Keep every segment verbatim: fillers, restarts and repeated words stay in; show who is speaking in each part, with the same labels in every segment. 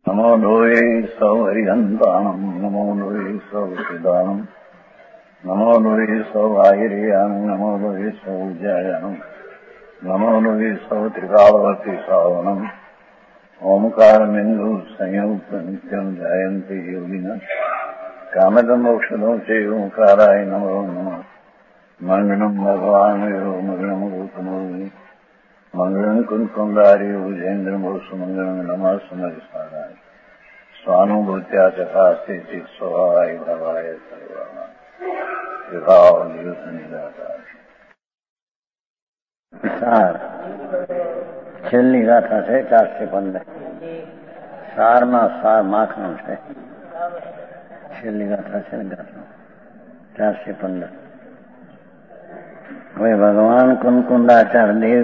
Speaker 1: નમો લોહે સૌ હરિહંતાણમ નમો લોહે સૌ સિદાનમ નમો લોહે સૌ આહિર્યાનમ નમો લોહે સૌ જયાનમ નમો લોહે સૌ ત્રિકાળવતી સાવનમ ઓમકાર બિંદુ સંયુક્ત નિત્યમ જયંતી યોગિના કામદમ મોક્ષદો છે ઓંકારાય નમો નમઃ મંગળમ ભગવાન મંગળમ ગૌતમો મંગળમ કુંકુંદારી ભુજેન્દ્ર મોક્ષ મંગળમ નમઃ સમયસારાય સ્વાનુભૂત્યા ચકાસ્તે ચિત સ્વભાવાય ભવાય સર્વમાં વિભાવ નિયુત નિરાકાર. છેલ્લી ગાથા છે ચારસો પંદર. સારમાં સાર માખણ છે. છેલ્લી ગાથા છે ને ગાથા ચારસો પંદર. હવે ભગવાન કુંકુંડાચાર્ય દેવ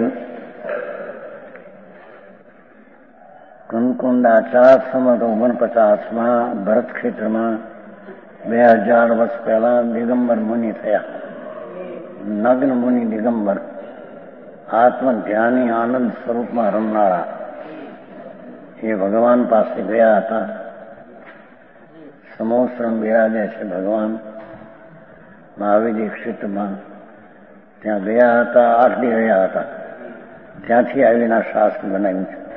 Speaker 1: કુંકુંડાચાર્ય સમત ઓગણપચાસમાં ભરત ક્ષેત્રમાં બે હજાર વર્ષ પહેલા દિગંબર મુનિ થયા. નગ્ન મુનિ દિગંબર, આત્મ ધ્યાની આનંદ સ્વરૂપમાં રમનારા એ ભગવાન પાસે ગયા હતા. સમોશ્રમ બિરાજે છે ભગવાન મહાવીર ક્ષેત્રમાં. ત્યાં ગયા હતા, આઠ દી રહ્યા હતા. ત્યાંથી આવીને શાસ્ત્ર બનાવ્યું છે.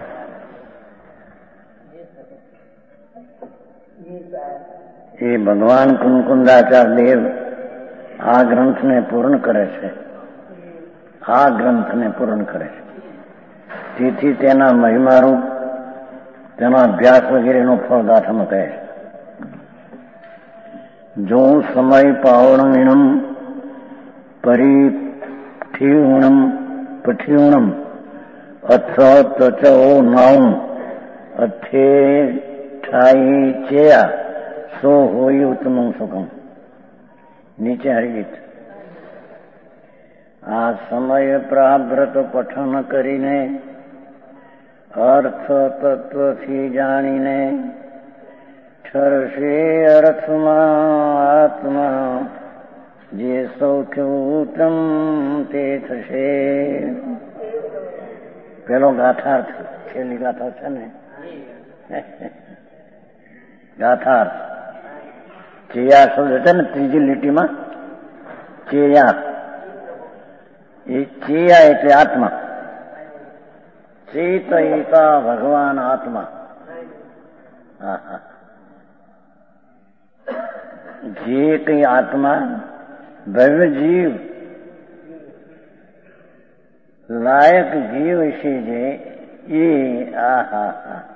Speaker 1: એ ભગવાન કુંકુંડાચાર્ય દેવ આ ગ્રંથને પૂર્ણ કરે છે. આ ગ્રંથને પૂર્ણ કરે છે. તેથી તેના મહિમારૂપ તેનો અભ્યાસ વગેરેનું ફળ ગાથામાં કહે છે. જો સમય પાવણમ પરિઠિયુણમ પઠિયુણમ અથ તચો નાઉ અથે ઠાઈ ચેયા સો હોય ઉત્તમ સુખમ. નીચે હરિગીત. આ સમય પ્રાવ્રત પઠન કરીને અર્થ તત્વથી જાણીને ઠરશે અર્થમાં આત્મા જે સૌખ્ય ઉત્તમ તે થશે. પેલો ગાથાર્થ છેલ્લી ગાથા છે ને ગાથાર્થ. ચેયા શબ્દ છે ને ત્રીજી લીટીમાં ચેયા, એ ચેયા એટલે આત્મા. ચેતયિતા ભગવાન આત્મા. જે કઈ આત્મા ભવ્ય જીવ લાયક જીવ છે જે એ આહા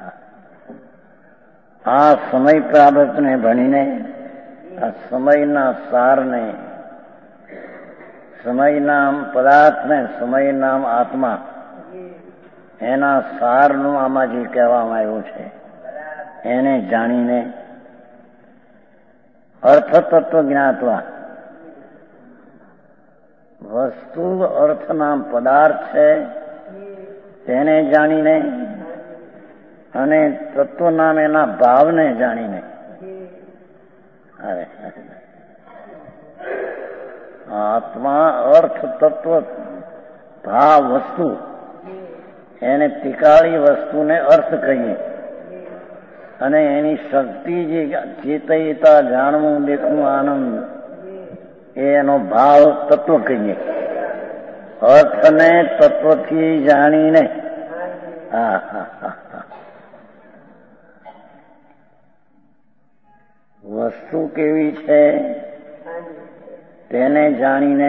Speaker 1: આ સમય પ્રાપ્તને ભણીને આ સમયના સારને, સમયના પદાર્થને, સમયના આત્મા એના સારનું આમાં જે કહેવામાં આવ્યું છે એને જાણીને અર્થ તત્વ જ્ઞાતવા, વસ્તુ અર્થના પદાર્થ છે તેને જાણીને અને તત્વ નામ એના ભાવને જાણીને. અરે આત્મા અર્થ તત્વ ભાવ વસ્તુ એને તિકાળી વસ્તુને અર્થ કહીએ અને એની શક્તિ જે ચેતયતા જાણવું દેખવું આનંદ એનો ભાવ તત્વ કહીએ. અર્થને તત્વથી જાણીને હા હા હા વસ્તુ કેવી છે તેને જાણીને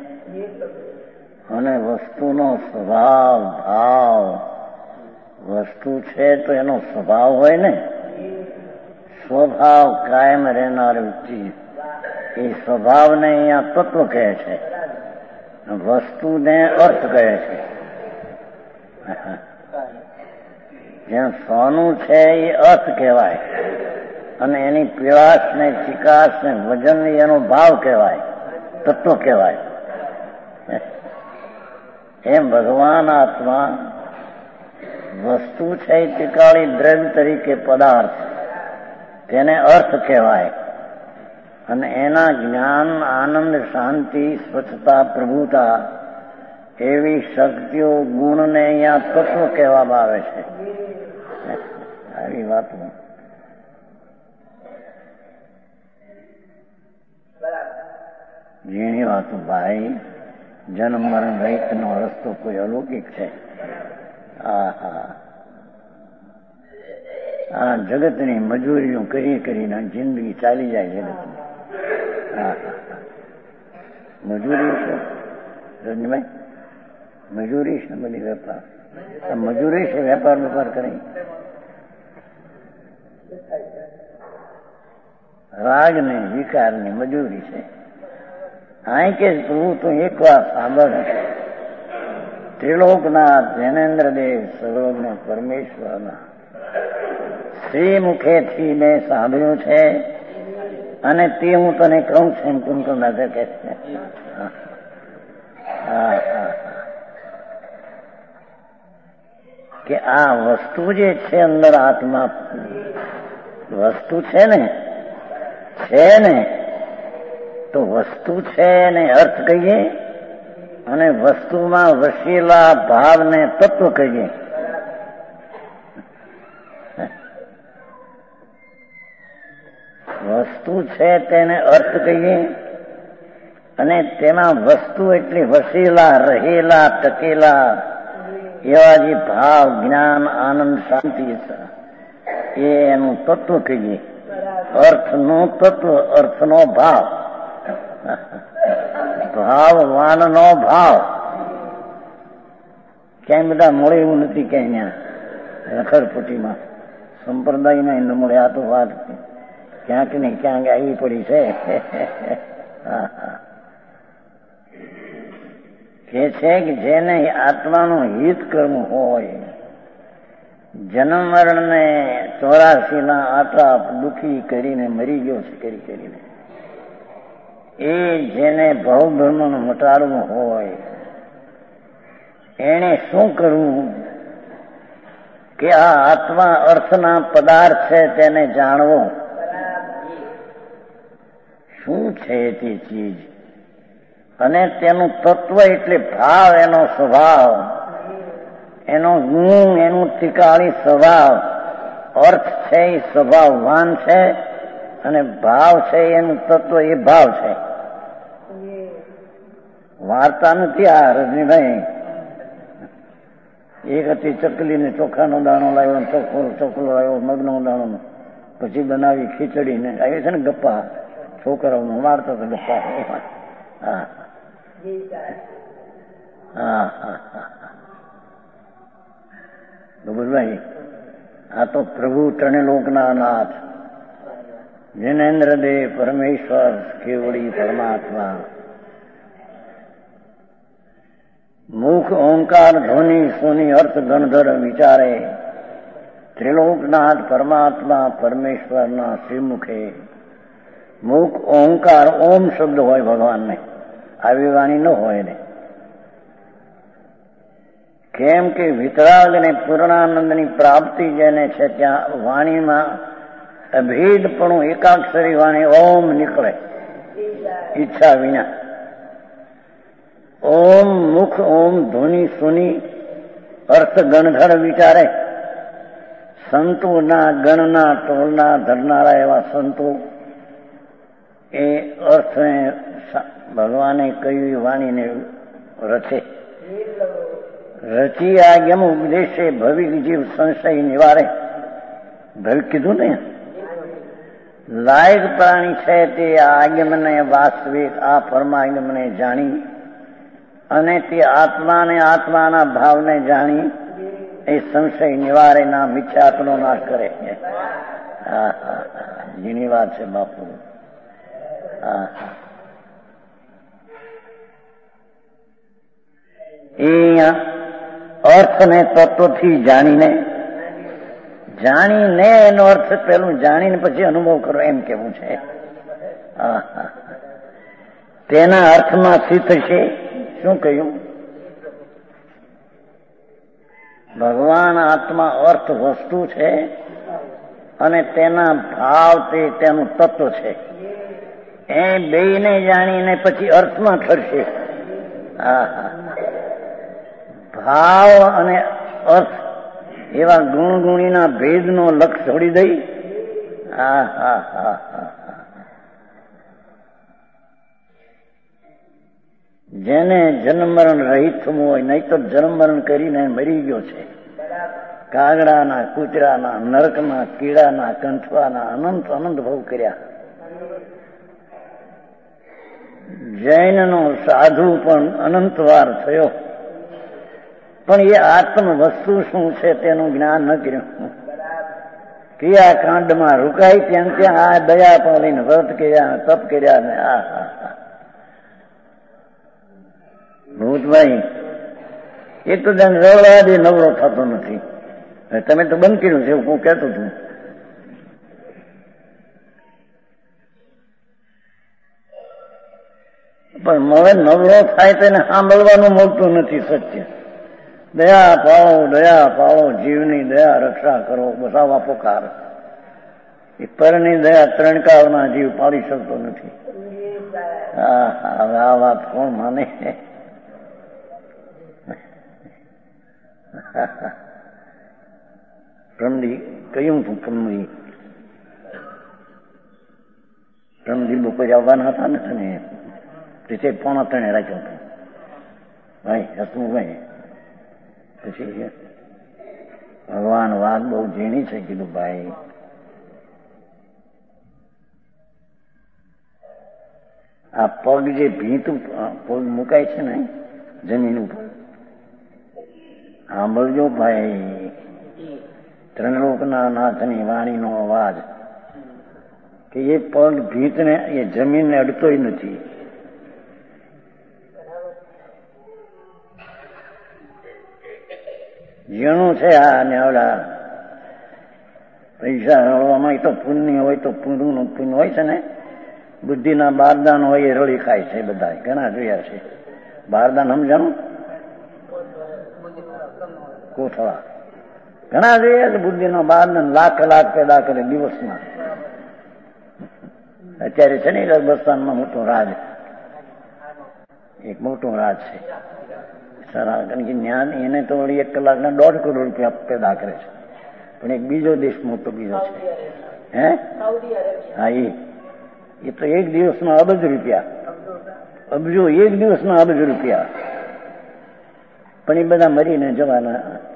Speaker 1: અને વસ્તુનો સ્વભાવ ભાવ, વસ્તુ છે તો એનો સ્વભાવ હોય ને, સ્વભાવ કાયમ રહેનાર ચીજ, એ સ્વભાવને અહીંયા તત્વ કહે છે, વસ્તુને અર્થ કહે છે. જેમ સોનું છે એ અર્થ કહેવાય અને એની પીળાશ ને ચિકાશ ને વજન એનો ભાવ કહેવાય, તત્વ કહેવાય. એમ ભગવાન આત્મા વસ્તુ છે તિકાળી દ્રવ્ય તરીકે પદાર્થ તેને અર્થ કહેવાય અને એના જ્ઞાન, આનંદ, શાંતિ, સ્વચ્છતા, પ્રભુતા એવી શક્તિઓ ગુણને અહીંયા તત્વ કહેવામાં આવે છે. આવી વાતો. ઝીણી વાતો ભાઈ. જન્મ મરણ રહિત નો રસ્તો કોઈ અલૌકિક છે. હા હા આ જગતની મજૂરીઓ કરી કરીને જિંદગી ચાલી જાય જગતની. હા હા મજૂરી છે રજનીભાઈ, મજૂરી છે બધી. વેપાર મજૂરી છે, વેપાર વેપાર કરી. રાગ ને વિકાર ની મજૂરી છે. અહીં કે તું તો એક વાર સાંભળ. ત્રિલોકનાથ જૈનેન્દ્રદેવ સર્વજ્ઞ પરમેશ્વરના શ્રી મુખેથી મેં સાંભળ્યું છે અને તે હું તને કહું છું એમ કુમકુમ દાદા કહે છે. કે આ વસ્તુ જે છે અંદર આત્મા વસ્તુ છે ને છે ને તો વસ્તુ છે ને અર્થ કહીએ અને વસ્તુમાં વસેલા ભાવને તત્વ કહીએ. વસ્તુ છે તેને અર્થ કહીએ અને તેમાં વસ્તુ એટલે વસેલા રહેલા ટકેલા એવા જે ભાવ, જ્ઞાન, આનંદ, શાંતિ એ એનું તત્વ કહીએ. અર્થનું તત્વ, અર્થનો ભાવ, ભાવવાનનો ભાવ. ક્યાંય બધા મળે એવું નથી. ક્યાંય ત્યાં રખડપટ્ટીમાં સંપ્રદાયમાં ન મળે. આ તો વાત ક્યાંક ને ક્યાંક આવી પડી છે. કે છે કે જેને આત્માનું હિત કરવું હોય, જન્મ મરણ ને ચોરાસી ના આટા દુઃખી કરીને મરી ગયો છે કરી કરીને, એ જેને ભવભ્રમણ મટાડવું હોય એને શું કરવું? કે આ આત્મા અર્થના પદાર્થ છે તેને જાણવો. શું છે તે ચીજ અને તેનું તત્વ એટલે ભાવ, એનો સ્વભાવ, એનો ગુણ, એનું ટીકાળી સ્વભાવ. અર્થ છે એ સ્વભાવવાન છે અને ભાવ છે એનું તત્વ એ ભાવ છે. વાર્તા નથી આ રજનીભાઈ. એક હતી ચકલીને ચોખાનો દાણો લાવ્યો, ચોખ્ખો ચોકલો લાવ્યો, મગનો દાણો, પછી બનાવી ખીચડી ને આવી છે ને ગપ્પા છોકરાઓનો વાર્તા તો ગપ્પા. હા હા હા હા ગોબરભાઈ, આ તો પ્રભુ ત્રણેલોકના નાથ જૈનેન્દ્રદેવ પરમેશ્વર કેવડી પરમાત્મા મુખ ઓંકાર ધ્વનિ સોની અર્થ ગણધર વિચારે ત્રિલોકનાથ પરમાત્મા પરમેશ્વરના શ્રીમુખે મુખ ઓંકાર ઓમ શબ્દ હોય ભગવાનને, આવી વાણી ન હોય ને. કેમ કે વિતરાગ અને પૂર્ણાનંદની પ્રાપ્તિ જેને છે ત્યાં વાણીમાં અભેદપણું એકાક્ષરી વાણી ઓમ નીકળે ઈચ્છા વિના. ઓમ મુખ ઓમ ધ્વનિ સુની અર્થ ગણધર વિચારે. સંતોના ગણના ટોલના ધરનારા એવા સંતો એ અર્થને ભગવાને કહ્યું વાણીને રચે. રચી આજ્ઞમ ઉપદેશે ભવિક જીવ સંશય નિવારે. ભવિક કીધું ને, લાયક પ્રાણી છે તે આજ્ઞમને વાસ્તવિક આ પરમાજ્ઞમને જાણી અને તે આત્માને આત્માના ભાવને જાણી એ સંશય નિવારે ના મિથ્યાત્વનો નાશ કરે. હા હા જેની વાત છે બાપુ. હા હા એ અર્થને તત્વથી જાણીને જાણીને એનો અર્થ પેલું જાણીને પછી અનુભવ કરો એમ કેવું છે. તેના અર્થમાં સ્થિત છે. શું કહ્યું? ભગવાન આત્મા અર્થ વસ્તુ છે અને તેના ભાવ તે તેનું તત્વ છે. એ બેયને જાણીને પછી અર્થમાં ઠરશે. હા હા ભાવ અને અર્થ એવા ગુણ ગુણીના ભેદનો લક્ષ છોડી દઈ હા હા હા હા જેને જન્મ મરણ રહિત થવું હોય, નહીં તો જન્મ મરણ કરીને મરી ગયો છે. કાગડાના, કૂતરાના, નરકના, કીડાના, કંઠવાના અનંત અનંત ભવ કર્યા. જૈનનો સાધુ પણ અનંત વાર થયો, પણ એ આત્મ વસ્તુ શું છે તેનું જ્ઞાન ન કર્યું. ક્રિયાકાંડમાં રોકાય ત્યાં ત્યાં આ દયા પાલીને વ્રત કર્યા, તપ કર્યા ને આ ભૂતભાઈ એક તો જાણ રવડા દે નવરો થતો નથી. તમે તો બંધ કર્યું છે હું કહેતો છું. પણ હવે નવરો થાય તેને સાંભળવાનું મળતું નથી. સત્ય દયા પાળો, દયા પાળો, જીવની દયા રક્ષા કરો, બસાવા પોકાર. એ પરની દયા ત્રણ કાળમાં જીવ પાડી શકતો નથી. હા હવે આ વાત કોણ માને? પ્રમદી કહ્યું હતું, પ્રમદી પ્રમદી બપોરે આવવાના હતા ને તને રીતે પોણા ત્રણે રાખ્યો હતો ભાઈ હસમુભાઈ. પછી ભગવાન વાત બહુ ઝીણી છે. કીધું ભાઈ આ પગ જે ભીંતું પગ મુકાય છે ને જમીન ઉપર, સાંભળજો ભાઈ, ત્રણલોકના નાથની વાણીનો અવાજ કે એ પગ ભીંતને એ જમીનને અડતોય નથી. ઝીણું છે આ ને ઓલા પૈસા રળવામાં તો પુણ્ય હોય તો પૂરું પુણ્ય હોય છે ને, બુદ્ધિના બારદાન હોય એ રળી ખાય છે. બધા ઘણા જોયા છે બારદાન. સમજાણું? કોથળા ઘણા જોઈએ છે. બુદ્ધિના બારદાન લાખ લાખ પેદા કરે દિવસમાં. અત્યારે છે ને રાજસ્થાનમાં મોટો રાજ, એક મોટો રાજ છે સારા, કારણ કે જ્ઞાન એને તો વળી એક કલાકના દોઢ કરોડ રૂપિયા પેદા કરે છે. પણ એક બીજો દેશ મોટો બીજો છે, હે હા એ એ તો એક દિવસના અબજ રૂપિયા, અબજો એક દિવસના અબજ રૂપિયા. પણ એ બધા મરીને જવાના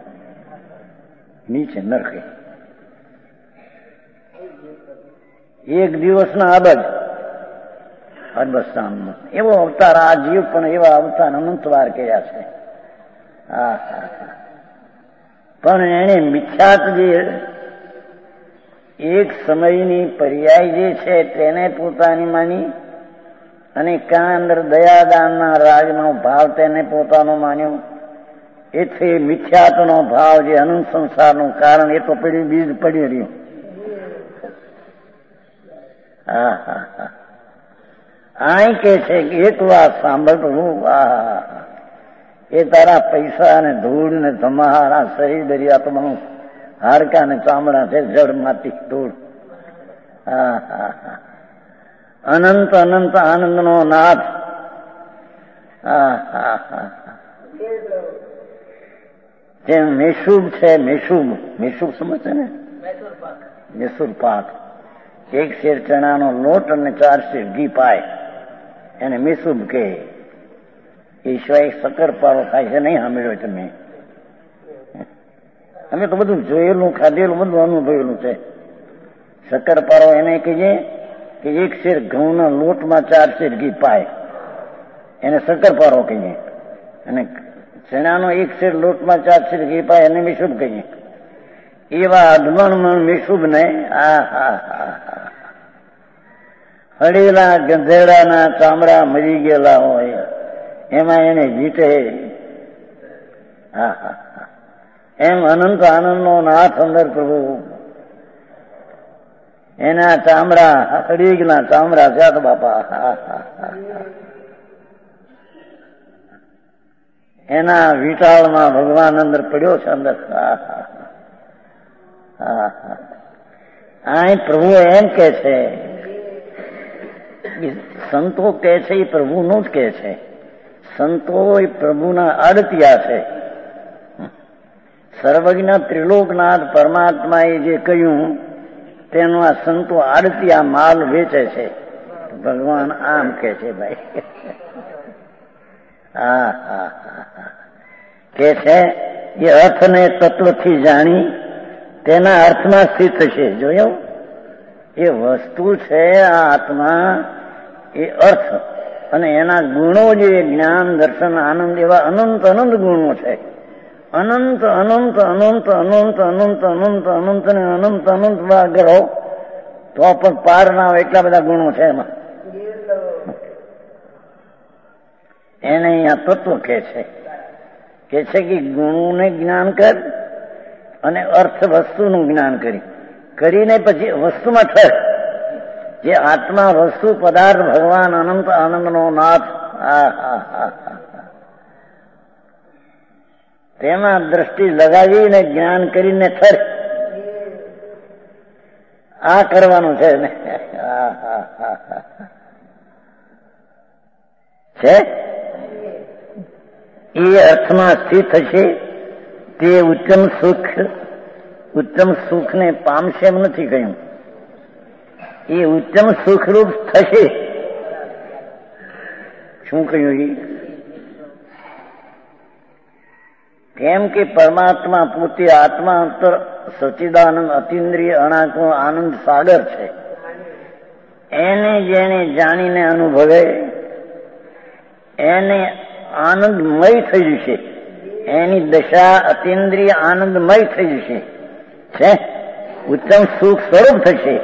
Speaker 1: નીચે નરકે. એક દિવસના અબજ અરબસ્તાનમાં એવો અવતાર આ જીવ પણ એવા અવતાર અનંત વાર કર્યા છે. હા પણ એને મિથ્યાત જે એક સમયની પર્યાય જે છે તેને પોતાની માની, અને કાં અંદર દયાદાનના રાજનો ભાવ તેને પોતાનો માન્યો. એથી મિથ્યાતનો ભાવ જે અનંત સંસારનું કારણ એ તો પડી બીજ પડી રહ્યું. હા હા હા આ કે છે કે એક વાત સાંભળતું, આ એ તારા પૈસા અને ધૂળ ને ધમાહારા શરીર દરિયાતમાં હાડકા ને ચામડા છે, જળ માટી ધૂળ. હા હા હા અનંત અનંત આનંદનો નાથ. હા હા હા જેમ મેસુબ છે, મેસુબ મેસુબ સમજે ને, મેસુર પાક. એક શેર ચણાનો લોટ અને ચાર શેર ઘી પાય એને મેસુબ કે. એ સિવાય શક્કરપારો થાય છે નહીં સાંભળ્યો તમે? અમે તો બધું જોયેલું, ખાધેલું, બધું અનુભવેલું છે. શક્કરપારો એને કહીએ કે એક શેર ઘઉંના લોટમાં ચાર શેર ઘી પાય એને શક્કરપારો કહીએ, અને ચણાનો એક શેર લોટમાં ચાર શેર ઘી પાય એને મેસુબ કહીએ. એવા અધમણ મેસુબ ને આ હા હા હા હળેલા ગંધેડાના ચામડા મરી ગયેલા હોય એમાં એને જીતે. હા હા હા એમ અનંત આનંદનો નાથ અંદર પ્રભુ એના ચામડા હળીગના ચામડા છે તો બાપા. હા હા હા એના વિટાળમાં ભગવાન અંદર પડ્યો છે અંદર. હા હા હા હા આ પ્રભુ એમ કે છે, સંતો કે છે એ પ્રભુનું જ કે છે. સંતો એ પ્રભુના અડતિયા છે. સર્વજ્ઞ ત્રિલોકનાથ પરમાત્માએ જે કહ્યું તેનું આ સંતો આડતી આ માલ વેચે છે. ભગવાન આમ કે છે ભાઈ. હા હા હા કે છે એ અર્થને તત્વથી જાણી તેના અર્થમાં સ્થિત થશે. જોયું, એ વસ્તુ છે આ આત્મા, એ અર્થ અને એના ગુણો જે જ્ઞાન દર્શન આનંદ એવા અનંત અનંત ગુણો છે. અનંત અનંત અનંત અનંત અનંત અનંત અનંત ને અનંત અનંત વાર કરો તો પણ પાર ના હોય એટલા બધા ગુણો છે એમાં. એને અહીંયા તત્વ કહે છે કે છે કે ગુણોને જ્ઞાન કર અને અર્થ વસ્તુનું જ્ઞાન કરી કરીને પછી વસ્તુમાં ઠર. જે આત્મા વસ્તુ પદાર્થ ભગવાન અનંત આનંદનો નાથ, હા હા હા તેમાં દ્રષ્ટિ લગાવીને જ્ઞાન કરીને ઠર. આ કરવાનું છે ને. હા હા હા છે એ અર્થમાં સ્થિત થશે. તે ઉત્તમ સુખ ઉત્તમ સુખને પામશે એમ નથી કહ્યું, એ ઉત્તમ સુખરૂપ થશે. શું કહ્યું? એ કેમ કે પરમાત્મા પોતે આત્મા અંતર સચ્ચિદાનંદ અતિન્દ્રિય અણાકો આનંદ સાગર છે. એને જેને જાણીને અનુભવે એને આનંદમય થઈ જશે. એની દશા અતિન્દ્રિય આનંદમય થઈ જશે છે. ઉત્તમ સુખ સ્વરૂપ થશે.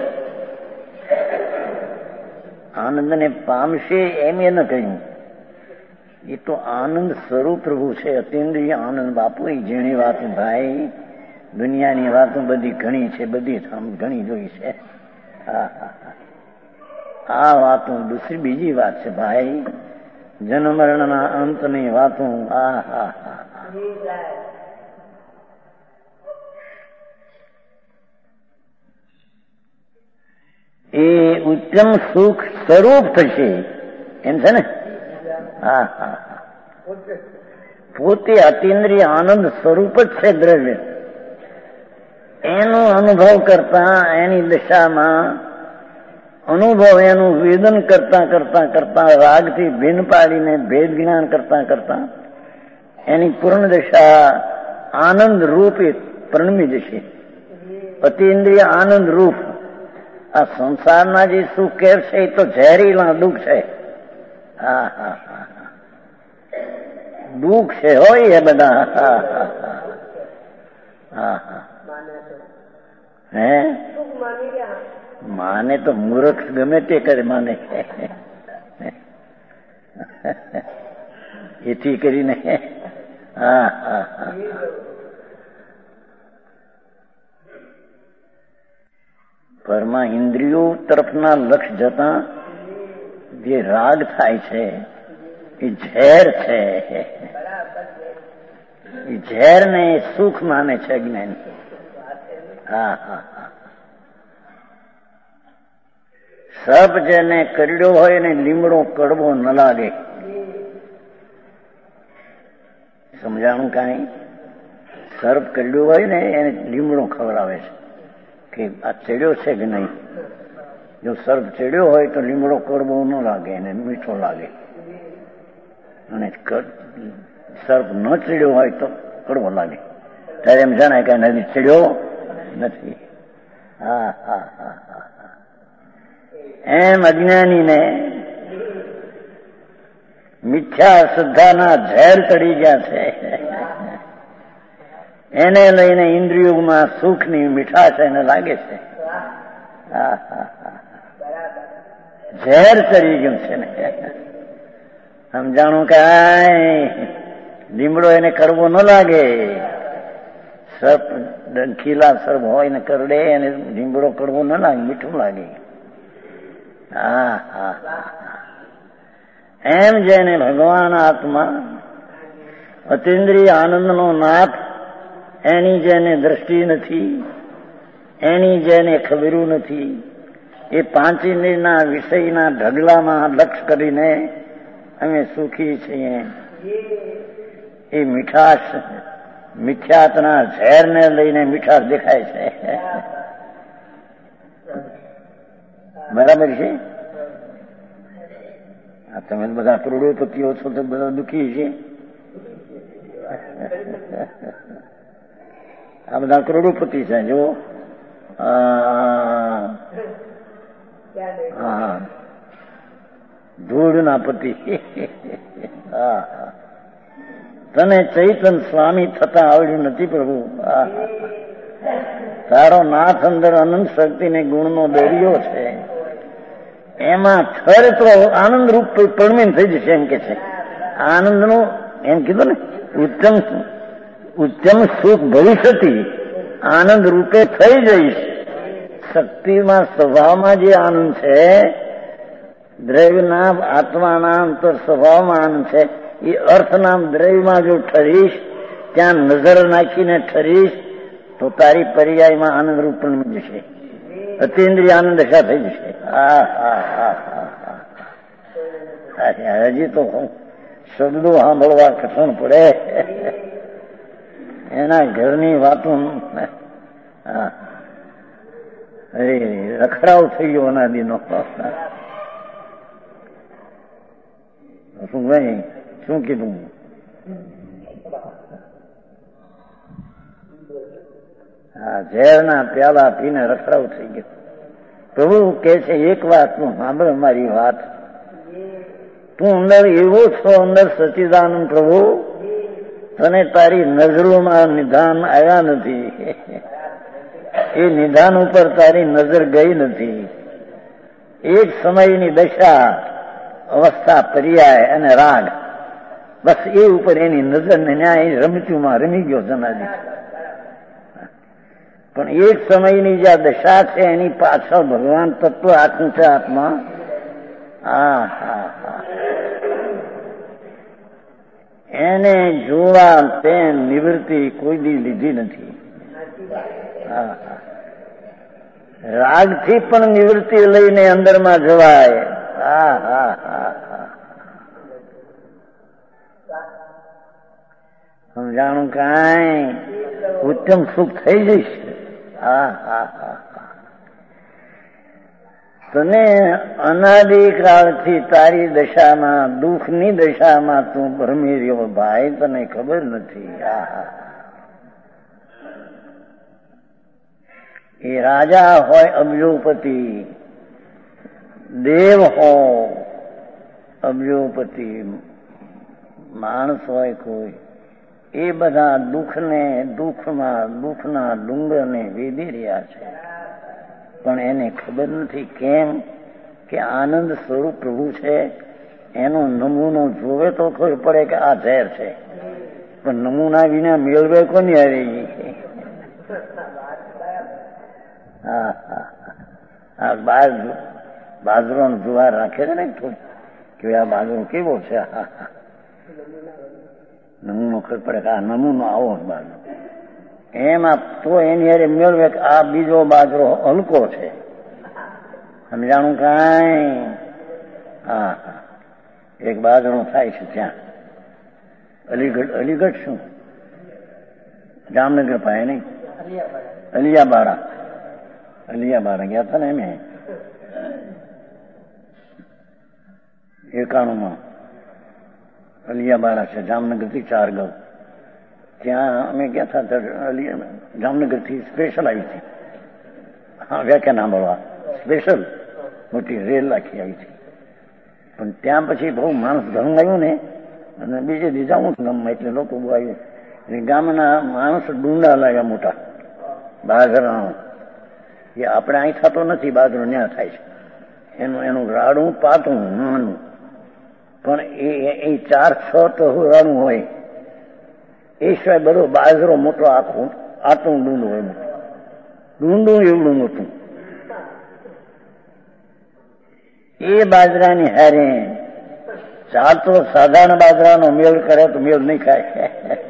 Speaker 1: આનંદને પામશે એમ એ ન કહ્યું, એ તો આનંદ સ્વરૂપ પ્રભુ છે. અતિન્દ્રિય આનંદ. બાપુ એ જેની વાત ભાઈ, દુનિયાની વાતો બધી ઘણી છે, બધી ઘણી જોઈ છે. હા હા આ વાતો દૂસરી બીજી વાત છે ભાઈ, જન્મ મરણના અંતની વાતો. હા હા હા એ ઉત્તમ સુખ સ્વરૂપ થશે એમ છે ને. હા હા પોતે અતિન્દ્રિય આનંદ સ્વરૂપ જ છે દ્રવ્ય. એનો અનુભવ કરતા એની દશામાં અનુભવ એનું વેદન કરતા કરતા કરતા રાગથી ભિન્ન પાડીને ભેદ જ્ઞાન કરતા કરતા એની પૂર્ણ દશા આનંદ રૂપે પરિણમી જશે. અતિન્દ્રિય આનંદ રૂપ. આ સંસારના જે સુખ કેર છે એ તો ઝેરીલા દુઃખ છે. હા હા હા દુઃખ છે હોય એ બધા. હા હા હા હા હે માને તો મૂર્ખ ગમે તે કરે માને. એથી કરીને હા હા હા પરમાં ઇન્દ્રિયો તરફના લક્ષ જતા જે રાગ થાય છે એ ઝેર છે. એ ઝેર ને સુખ માને છે જ્ઞાની. હા હા હા સપ જેને કરડ્યો હોય ને લીમડો કડવો ન લાગે. સમજાણું કાંઈ? સર્પ કરડ્યો હોય ને એને લીમડો ખવડાવે છે કે આ ચડ્યો છે કે નહીં. જો સર્પ ચડ્યો હોય તો લીમડો કડવો ન લાગે, એને મીઠો લાગે. અને સર્પ ન ચડ્યો હોય તો કડવો લાગે. ત્યારે એમ જણાય કે નથી ચડ્યો નથી. હા હા હા હા એમ અજ્ઞાનીને મિથ્યા શ્રદ્ધાના ઝેર ચડી ગયા છે. એને લઈને ઇન્દ્રિયોમાં સુખની મીઠાશ એને લાગે છે. હા હા હા ઝેર ચડી ગયું છે ને. સમજાણું કાંઈ? લીમડો એને કડવો ન લાગે. સર્પ ડંખીલા સર્પ હોય ને કરડે એને લીમડો કડવો ન લાગે, મીઠું લાગે. હા હા એમ જેને ભગવાન આત્મા અતિન્દ્રિય આનંદનો નાથ, એની જેને દ્રષ્ટિ નથી, એની જેને ખબરું નથી, એ પાંચ ઇન્દ્રિયના વિષયના ઢગલામાં લક્ષ કરીને અમે સુખી છીએ. એ મીઠાશ મિથ્યાતના ઝેરને લઈને મીઠાશ દેખાય છે. બરાબર છે. આ તમે બધા કરોડોપતિઓ છો તો બધા દુઃખી છે. આ બધા કરોડોપતિ છે. જો હા ધૂળના પતિ. તને ચૈતન સ્વામી થતા આવડ્યું નથી પ્રભુ. તારો નાથ અંદર અનંત શક્તિ ને ગુણનો દરિયો છે. એમાં થર તો આનંદ રૂપ પરમીન થઈ જશે એમ કે છે. આનંદ નું એમ કીધું ને ઉત્તમ ઉત્તમ સુખ ભવિષ્યથી આનંદ રૂપે થઈ જઈશ. શક્તિમાં સ્વભાવમાં જે આનંદ છે, દ્રવ્યના આત્માના અંતર સ્વભાવમાં આનંદ છે, એ અર્થના દ્રવ્યમાં જો ઠરીશ, ત્યાં નજર નાખીને ઠરીશ તો તારી પર્યાયમાં આનંદ રૂપ પણ જશે. અતિન્દ્રિય આનંદ દશા થઈ જશે. હા હા હા હા હજી તો શબ્દો સાંભળવા કઠણ પડે. એના ઘરની વાતો હા અરે રખડાવ થઈ ગયો અનાદિનો. શું ભાઈ શું કીધું? હા ઝેરના પ્યાલા પીને રખડાવ થઈ ગયો. પ્રભુ કે છે એક વાત તું સાંભળ મારી વાત. તું અંદર એવો છો, અંદર સચિદાનંદ પ્રભુ, તને તારી નજરોમાં નિધાન આવ્યા નથી. એ નિધાન ઉપર તારી નજર ગઈ નથી. એક સમયની દશા, અવસ્થા, પર્યાય અને રાગ, બસ એ ઉપર એની નજર ને ન્યાય રમચુમાં રમી ગયો જનાજી. પણ એક સમયની જે દશા છે એની પાછળ ભગવાન તત્વ આખું છે આત્મા. હા હા હા એને જોવા તે નિવૃત્તિ કોઈ દી લીધી નથી. હા હા રાગથી પણ નિવૃત્તિ લઈને અંદરમાં જવાય. હા હા હા હા સમજાણું કાંઈ ઉત્તમ સુખ થઈ જઈશ. હા હા હા તને અનાદિકાળથી તારી દશામાં, દુઃખની દશામાં તું ભરમી રહ્યો ભાઈ, તને ખબર નથી. હા હા એ રાજા હોય અબજોપતિ, દેવ હો અબજોપતિ, માણસ હોય કોઈ, એ બધા દુઃખને દુઃખમાં દુઃખના ડુંગરને વેદી રહ્યા છે. પણ એને ખબર નથી. કેમ કે આનંદ સ્વરૂપ પ્રભુ છે. એનો નમૂનો જોવે તો ખબર પડે કે આ ઝેર છે, પણ નમૂના વિના મેળવે કોની આવી. હા હા હા બાર બાજરો જુવાર રાખે છે ને કે આ બાજરો કેવો છે. હા હા નમૂનો ખબર પડે કે આ નમૂનો આવો બાજરો. એમાં તો એની હારે મેળવે કે આ બીજો બાજરો હલકો છે. સમજાણું કાંઈ? હા હા એક બાજરો થાય છે ત્યાં અલીગઢ. અલીગઢ શું જામનગર પાસે નહીં, અલિયાબાડા. અલિયાબાડા ગયા હતા ને એમે એકાણું માં. અલિયાબાડા છે જામનગર થી ચાર ગૌ. ત્યાં અમે ગયા હતા. જામનગર થી સ્પેશિયલ આવી હતી. હા વ્યાખ્યા સાંભળવા સ્પેશિયલ મોટી રેલ રાખી આવી હતી. પણ ત્યાં પછી બહુ માણસ ઘણું આવ્યું ને, અને બીજે દી જાઉં ગામમાં એટલે લોકો બહુ આવ્યું. ગામના માણસ ડુંડા લાગ્યા મોટા બાજરાનો. એ આપણે અહીં થતો નથી, બાજરો ન્યા થાય છે. એનું એનું રાડું પાતું નાનું, પણ એ ચાર છ તો રાડું હોય. એ સિવાય બધો બાજરો મોટો આખું આટલું ડુંડું હોય, મોટું ડુંડું એવડું મોટું. એ બાજરાની હારે ચાલતો સાધારણ બાજરાનો મેળ કરે તો મેળ નહીં ખાય.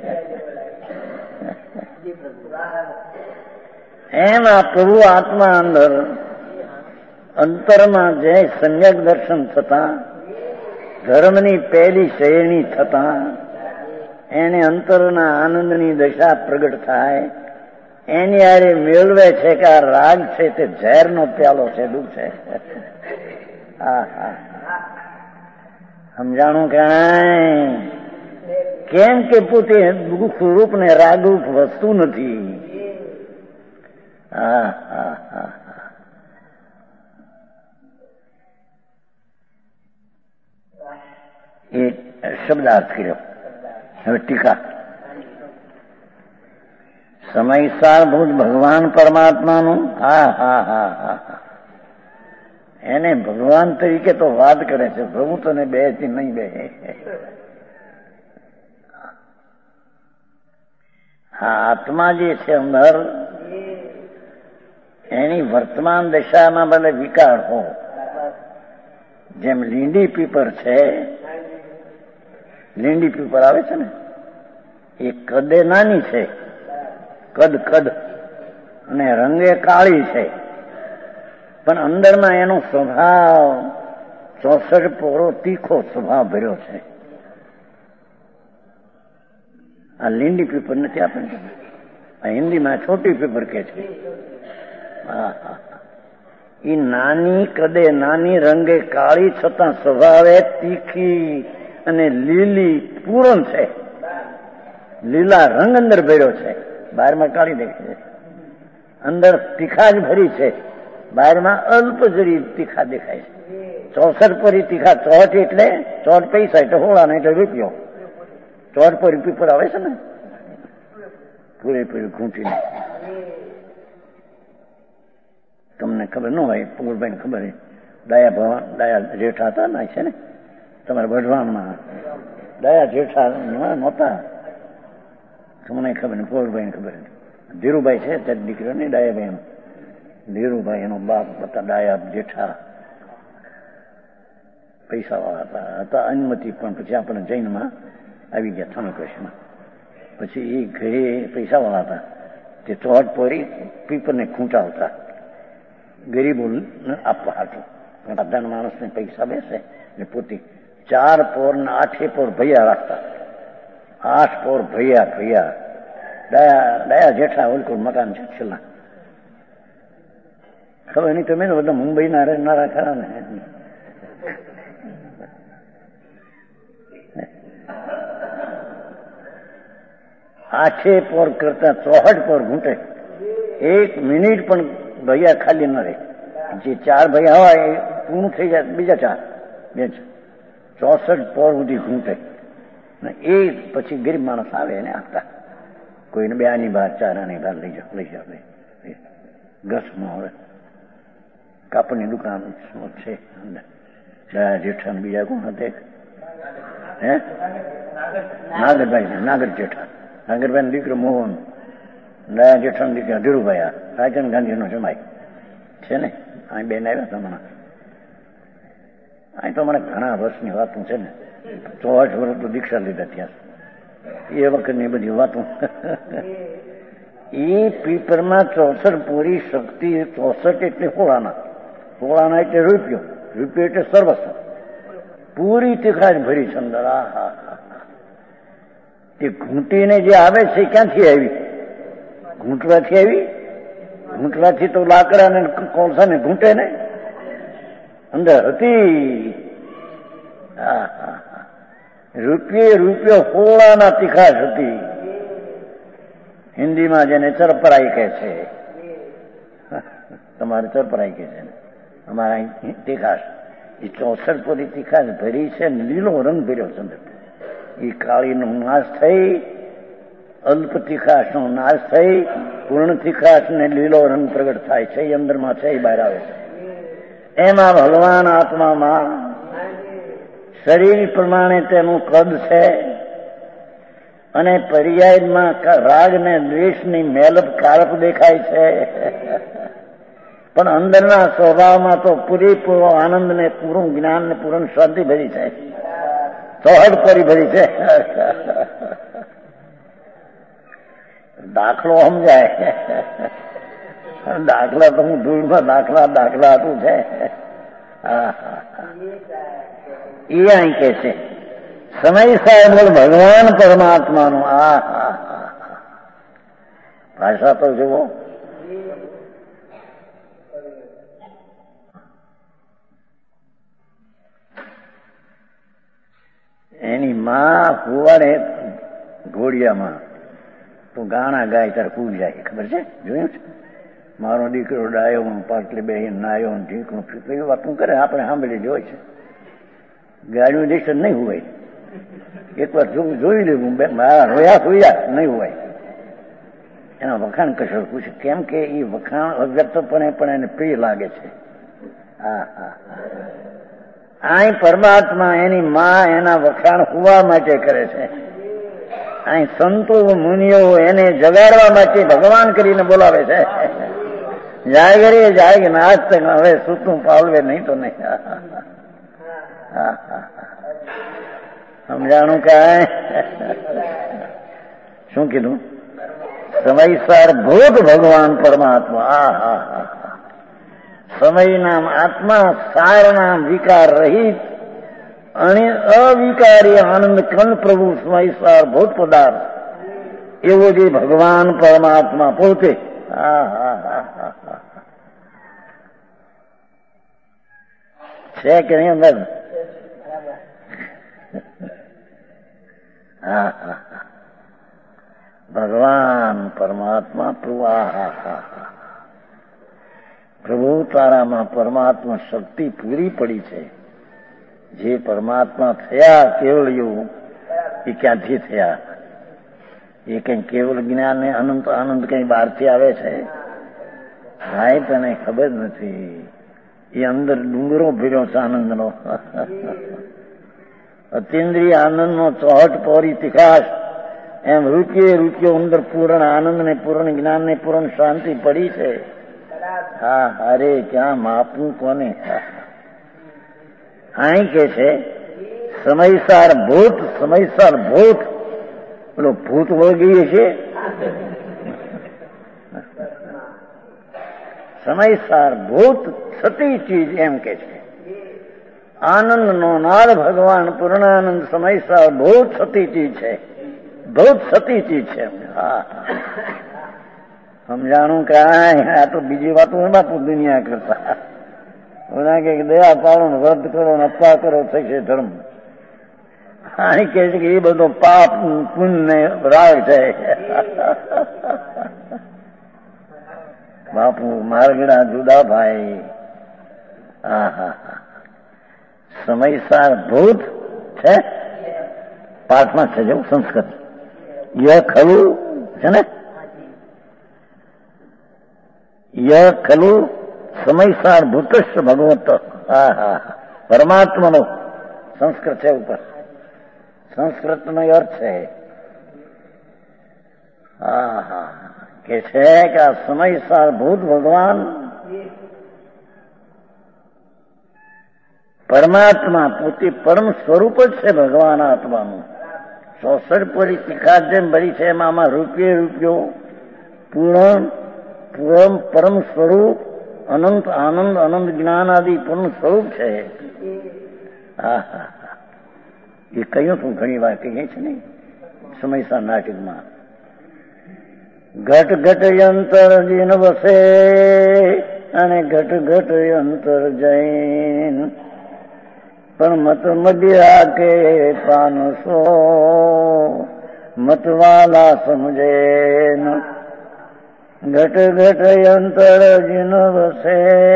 Speaker 1: એમ આ પ્રભુ આત્મા અંદર અંતરમાં જે સમ્યક દર્શન થતા, ધર્મની પહેલી શ્રેણી થતા, એને અંતરના આનંદની દશા પ્રગટ થાય, એની હારે મેળવે છે કે આ રાગ છે તે ઝેરનો પ્યાલો છે, દુઃખ છે. હા હા સમજાણું કાંઈ? કેમ કે પોતે દુઃખ રૂપ ને રાગરૂપ વસ્તુ નથી. હા હા હા એ શબ્દાર્થ કર્યો. હવે ટીકા. સમય સારભૂત ભગવાન પરમાત્માનું હા હા હા હા એને ભગવાન તરીકે તો વાત કરે છે, પ્રભુ તને બે થી નહીં બે. હા આત્મા જે છે અંદર એની વર્તમાન દશામાં ભલે વિકાર હો, જેમ લીંડી પીપર છે, લીંડી પીપર આવે છે ને એ કદે નાની છે, કદ કદ અને રંગે કાળી છે, પણ અંદરમાં એનો સ્વભાવ ચોસઠ પોરો તીખો સ્વભાવ ભર્યો છે. આ લીંડી પીપર નથી આપણને, આ હિન્દીમાં છોટી પીપર કે છે. એ નાની કદે નાની રંગે કાળી છતાં સ્વભાવે તીખી અને લીલી પૂરણ છે. લીલા રંગ અંદર ભર્યો છે, બહારમાં કાળી દેખાય છે, અંદર તીખા જ ભરી છે, બહારમાં અલ્પ જરી તીખા દેખાય છે. ચોસઠ પરી તીખા, ચોટ એટલે ચોટ પૈસા એટલે હોળાનો એટલે રૂપિયો. ચોટ પરી પીપર આવે છે ને પૂરેપૂરી ઘૂંટીને. તમને ખબર ન હોય, પૂરભાઈ ખબર હોય, દયા ભવન દયા જેઠા હતા ને છે ને તમારા વઢવાણમાં, દયા જેઠા નહોતા, તમને ખબર ને પૂરભાઈ ને ખબર. ધીરુભાઈ છે તે દીકરો ને ડાયાભાઈ, ધીરુભાઈ એનો બાપ હતા ડાયા જેઠા, પૈસા વાળા હતા, હતા અનુમતિ, પણ પછી આપણે જૈનમાં આવી ગયા થનકૃષ્ણમાં. પછી એ ઘરે પૈસા વાળા હતા, તે ચોટ પોરી પીપરને ખૂંટાવતા ગરીબો આપવા હાટું. બધા માણસને પૈસા બેસે ને પોતે ચાર પોર ને આઠે પોર ભૈયા રાખતા, આઠ પોર ભૈયા ભૈયા. ડાયા ડાયા જેઠા ઓલકોર મકાન છે છેલ્લા, ખબર નહીં તમે ને બધા મુંબઈના રહેનારા ખરા ને. આઠે પોર કરતા ચોહઠ પોર ઘૂંટે, એક મિનિટ પણ ભૈયા ખાલી ન રહે. જે ચાર ભૈયા હોય એ પૂર્ણ થઈ જાય, બીજા ચાર બે ચોસઠ પોર સુધી ઘૂંટે ને એ પછી ગરીબ માણસ આવે એને આપતા. કોઈને બે આની બહાર, ચાર આની બહાર લઈ જાઓ, લઈ જાઓ. ઘસમાં હવે કાપડની દુકાન છે દયા જેઠા. બીજા કોણ હતા? હે નાગરભાઈ, નાગર જેઠા, નાગરભાઈ દીકરો મોહન, દયા જેઠા દીકરા ધીરુભાઈ, આ રાયચંદ ગાંધી નો જમાઈ છે ને. અહીં બેન આવ્યા હતા મને, અહીં તો મને ઘણા વર્ષની વાતો છે ને, ચોસઠ વર્ષ તો દીક્ષા લીધા ત્યાં, એ વખતની બધી વાતો. એ પીપરમાં ચોસઠ પૂરી શક્તિ, ચોસઠ એટલે હોળાના, હોળાના એટલે રૂપિયો, રૂપિયો એટલે સર્વસ્વ, પૂરી તીખાજ ભરી છે અંદર. આ હા તે ઘૂંટીને જે આવે છે ક્યાંથી આવી? ઘૂંટવાથી આવી. ઘૂંટવાથી તો લાકડા ને કોલસા ને ઘૂંટે ને, અંદર હતી. રૂપિયે રૂપિયો હોળાના તીખાશ હતી. હિન્દીમાં જેને ચરપરાઈ કહે છે, તમારે ચરપરાઈ કહે છે, અમારા તીખાશ. એ ચોસઠ પૂરી તીખાશ ભરી છે, લીલો રંગ ભર્યો છે અંદર. એ કાળીનો નાશ થઈ, અલ્પ તીખાશ નો નાશ થઈ, પૂર્ણ તીખાશ ને લીલો રંગ પ્રગટ થાય છે. એ અંદરમાં છે, એ બહાર આવે છે. એમાં ભગવાન આત્મામાં શરીર પ્રમાણે તેનું કદ છે, અને પર્યાયમાં રાગ ને દ્વેષની મેલપ કાળપ દેખાય છે, પણ અંદરના સ્વભાવમાં તો પૂરેપૂરો આનંદ ને પૂરું જ્ઞાન ને પૂરણ શાંતિ ભરી છે, ચોહડ પરી ભરી છે. દાખલો સમજાય? દાખલા તો હું ધૂળમાં દાખલા દાખલા હતું છે. એ અહીં કે છે સમય સાહેબ ભગવાન પરમાત્માનું આ ભાષા તો જુઓ. એની માં હુવાડે ઘોડિયામાં તો ગાણા ગાય ત્યારે પૂર જાય, ખબર છે? જોયું છે? મારો દીકરો ડાયો પાટલી બે નાયો ઢીકણું એવી વાતું કરે, આપણે સાંભળી જોઈ છે. ગાડીનું ડિસ્ટન્સ નહીં હોય, એક વાર જોઈ લેવું, મારા રોયા સોયા નહીં હોય. એના વખાણ કશો પૂછે, કેમ કે એ વખાણ અવ્યક્તપણે પણ એને પ્રિય લાગે છે. હા હા અહીં પરમાત્મા એની માં એના વખાણ હોવા માટે કરે છે. અહીં સંતો મુનિઓ એને જગાડવા માટે ભગવાન કરીને બોલાવે છે. જાગરે જાગ નાચ હવે સૂતું પાવલે નહીં તો નહીં. સમજાણું કાંઈ? શું કીધું? સમયસર ભૂત ભગવાન પરમાત્મા. આ હા હા સમય નામ આત્મા, સાર નામ વિકાર રહિત અને અવિકારી આનંદ કંદ પ્રભુ સમયસર ભૂત પદાર્થ એવો જે ભગવાન પરમાત્મા પોતે. હા હા હા હા છે કે નહીં અંદર? હા હા ભગવાન પરમાત્મા પ્રભુ. આ હા હા હા પ્રભુ તારામાં પરમાત્મા શક્તિ પૂરી પડી છે. જે પરમાત્મા થયા કેવલ એવું એ ક્યાંથી થયા? એ કઈ કેવલ જ્ઞાન ને અનંત આનંદ કઈ બહારથી આવે છે? ભાઈ તને ખબર નથી. એ અંદર ડુંગરો ભર્યો છે આનંદનો. અતિન્દ્રિય આનંદનો ચોહટ પોરી તિખાશ એમ રૂપિયે રૂપિયો અંદર પૂર્ણ આનંદ ને પૂર્ણ જ્ઞાન ને પૂર્ણ શાંતિ પડી છે. હા અરે ક્યાં માપું કોને? અહીં કે છે સમયસાર ભૂત. સમયસાર ભૂત પેલો ભૂત વળગી છે. સમયસાર ભૂત સતી ચીજ એમ કે છે. આનંદ નો નાદ ભગવાન પૂર્ણાનંદ સમયસાર ભૂત સતી ચીજ છે. ભૂત સતી ચીજ છે. હા સમજાણું કાંઈ? આ તો બીજી વાતો બાપુ દુનિયા કરતા. ઓલા કે દયા પાડો ને વ્રત કરો ને અપા કરો થશે ધર્મ. અહીં કે છે કે એ બધો પાપ પુણ્ય રાગ છે. બાપુ માર્ગડા જુદા ભાઈ. હા હા હા સમયસાર ભૂત છે. પાઠમાં છે જવું સંસ્કૃત ય ખલું છે ને, ય ખલું સમયસાર ભૂતસ્થ ભગવત. હા હા પરમાત્માનો સંસ્કૃત છે ઉપર. સંસ્કૃત નો અર્થ છે. હા હા કે છે કે આ સમયસાર ભૂત ભગવાન પરમાત્મા પોતે પરમ સ્વરૂપ જ છે. ભગવાન આત્માનું ચોસઠ પૂરી તીખાર જેમ ભરી છે એમાં આમાં રૂપિયે રૂપિયો પૂર્ણ પૂર્ણ પરમ સ્વરૂપ અનંત આનંદ અનંત જ્ઞાન આદિ પૂર્ણ સ્વરૂપ છે. હા હા એ કહ્યું તું ઘણી વાર કહીએ છે ને સમયસાર નાટકમાં. ઘટ ઘટ યંતર જીન વસે અને ઘટ ઘટ યંતર જૈન પણ મત મદિરા કે પાનસો મતવાલા સમજે. ઘટ ઘટ યંતર જીન વસે.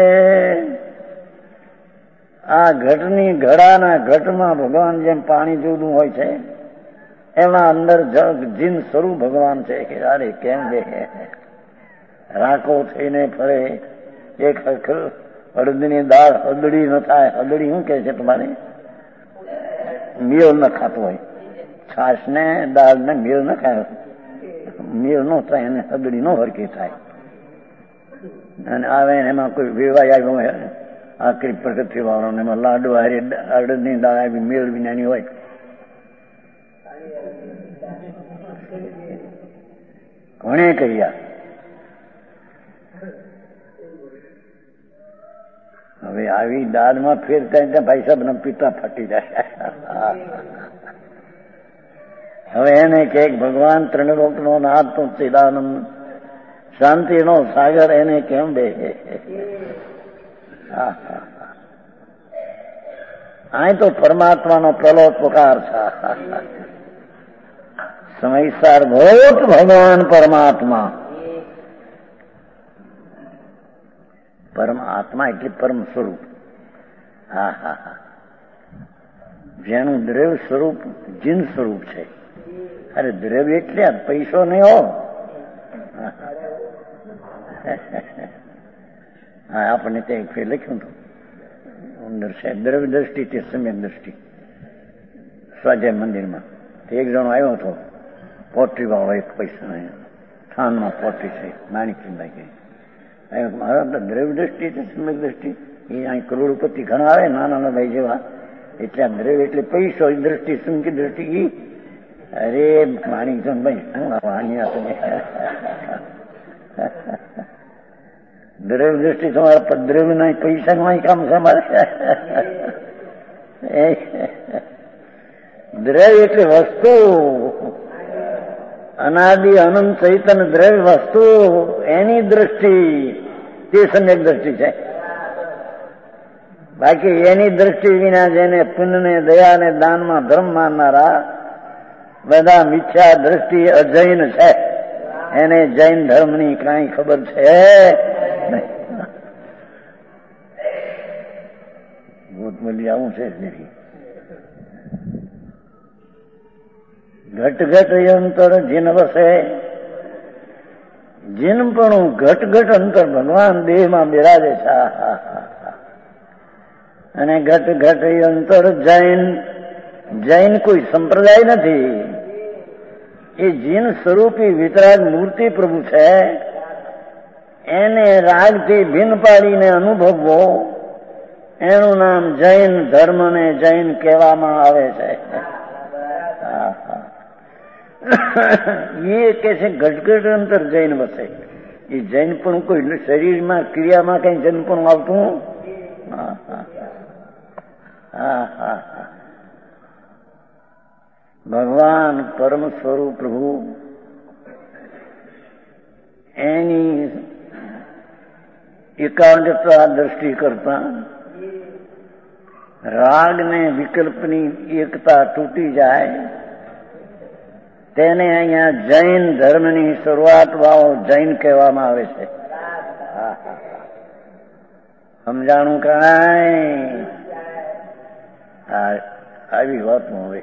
Speaker 1: આ ઘટની ઘડાના ઘટમાં ભગવાન જેમ પાણી જુદું હોય છે એમાં અંદર જગ જીન સ્વરૂપ ભગવાન છે. કે અરે કેમ બે રાકો થઈને ફરે. એક અડદની દાળ હદડી ન થાય. હદડી શું કે છે તમારે? મેળ ન ખાતો હોય. છાશ ને દાળ ને મેળ ન ખાય. મેળ ન થાય એને હદડી ન હરકી થાય. અને આવે એમાં કોઈ વેવાય આવ્યો હોય આકરી પ્રગતિ વાળો ને એમાં લાડુ હારી અડદની દાળ આવી મેળ વિનાની હોય. કોણે કહ્યા? હવે આવી દાળમાં ફેર થાય ત્યાં ભાઈ સાહેબ ના પિતા ફાટી જાય. હવે એને કે ભગવાન ત્રિલોક નો નાથ તો ચિદાનંદ શાંતિ નો સાગર એને કેમ બે? અહીં તો પરમાત્માનો પ્રલોકકાર છે. સમયસાર ભૂત ભગવાન પરમાત્મા. પરમાત્મા એટલે પરમ સ્વરૂપ. હા હા હા જેનું દ્રવ્ય સ્વરૂપ જીન સ્વરૂપ છે. અરે દ્રવ્ય એટલે પૈસો નહીં હો. હા આપણને ત્યાં ફેર લખ્યું હતું અંદર છે દ્રવ્ય દ્રષ્ટિ તે સમ્યક દ્રષ્ટિ સ્વાધ્યાય મંદિરમાં. એક જણો આવ્યો હતો પોટ્રી વાળો એક પૈસા નહીં થાનમાં પોટ્રી છે માણિકભાઈ કે મારા દ્રવ્ય દ્રષ્ટિ છે સમ્યક દ્રષ્ટિ એ અહીં કરોડપતિ ઘણા આવે નાના નાના ભાઈ જેવા એટલે આ દ્રવ્ય એટલે પૈસો દ્રષ્ટિ સમ્યક દ્રષ્ટિ ઈ અરે માણિકભાઈ શું અહીંયા તમે દ્રવ્ય દ્રષ્ટિ તમારા દ્રવ્ય ના પૈસા માં કામ છે અમારે. દ્રવ્ય એટલે વસ્તુ અનાદિ અનંત ચૈતન્ય દ્રવ્ય વસ્તુ એની દ્રષ્ટિ તે સમ્યક દ્રષ્ટિ છે. બાકી એની દ્રષ્ટિ વિના જેને પુણ્યને દયાને દાનમાં ધર્મ માનનારા બધા મિથ્યા દ્રષ્ટિ અજૈન છે. એને જૈન ધર્મની કઈ ખબર છે ભૂતમૂલ્ય આવું છે જ નહીં. ઘટ ઘટ અંતર જીન વસે જીનપણું ઘટ ઘટ અંતર ભગવાન દેહમાં બિરાજે છે. અને ઘટ ઘટ અંતર જૈન જૈન કોઈ સંપ્રદાય નથી. એ જીન સ્વરૂપી વિતરાગ મૂર્તિ પ્રભુ છે. એને રાગથી ભિન્ન પાડીને અનુભવવો એનું નામ જૈન ધર્મ ને જૈન કહેવામાં આવે છે. એ કે છે ઘટઘટ અંતર જૈન વસે. એ જૈન પણ કોઈ શરીરમાં ક્રિયામાં કઈ જૈન પણ આવતું. હા હા હા ભગવાન પરમ સ્વરૂપ પ્રભુ એની એકાગ્રતા દ્રષ્ટિ કરતા રાગ ને વિકલ્પની એકતા તૂટી જાય. તેને અહીંયા જૈન ધર્મની શરૂઆત વાળો જૈન કહેવામાં આવે છે. સમજાણું કાંઈ આવી વાત હોય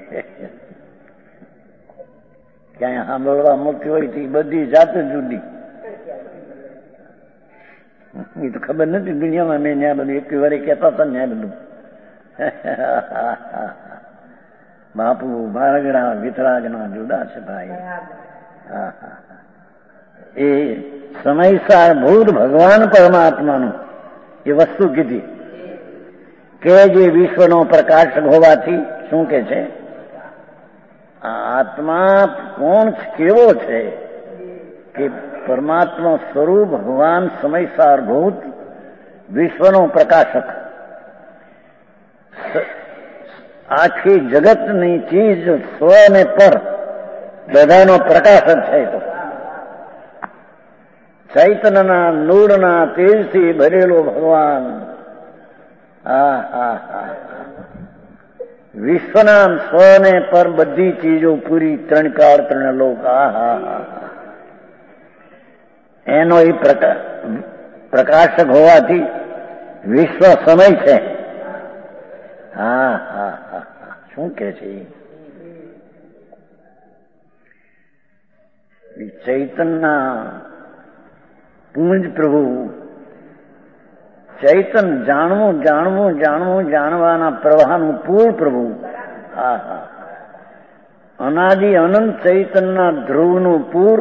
Speaker 1: ક્યાંય સાંભળવા મળતી હોય તો બધી જાત જુદી. એ તો ખબર નથી દુનિયામાં. મેં ત્યાં બધું એક વાર કહેતા હતા ને બધું બાપુ બારગડા વિતરાગના જુદા છે ભાઈ. એ સમયસાર ભૂત ભગવાન પરમાત્માનું એ વસ્તુ કીધી કે જે વિશ્વનો પ્રકાશક હોવાથી શું કે છે આત્મા કોણ કેવો છે કે પરમાત્મા સ્વરૂપ ભગવાન સમયસાર ભૂત વિશ્વનો પ્રકાશક આખી જગતની ચીજ સ્વ ને પર બધાનો પ્રકાશક છે. તો ચૈતન્યના નૂરના તેજથી ભરેલો ભગવાન હા હા હા વિશ્વના સ્વ ને પર બધી ચીજો પૂરી ત્રણ કાળ ત્રણ લોક. હા હા હા એનો એ પ્રકાશક હોવાથી વિશ્વ સમય છે. હા હા હા શું કે છે ચૈતનના પૂંજ પ્રભુ. ચૈતન જાણવું જાણવું જાણવું જાણવાના પ્રવાહનું પૂર પ્રભુ. હા હા અનાદિ અનંત ચૈતનના ધ્રુવનું પૂર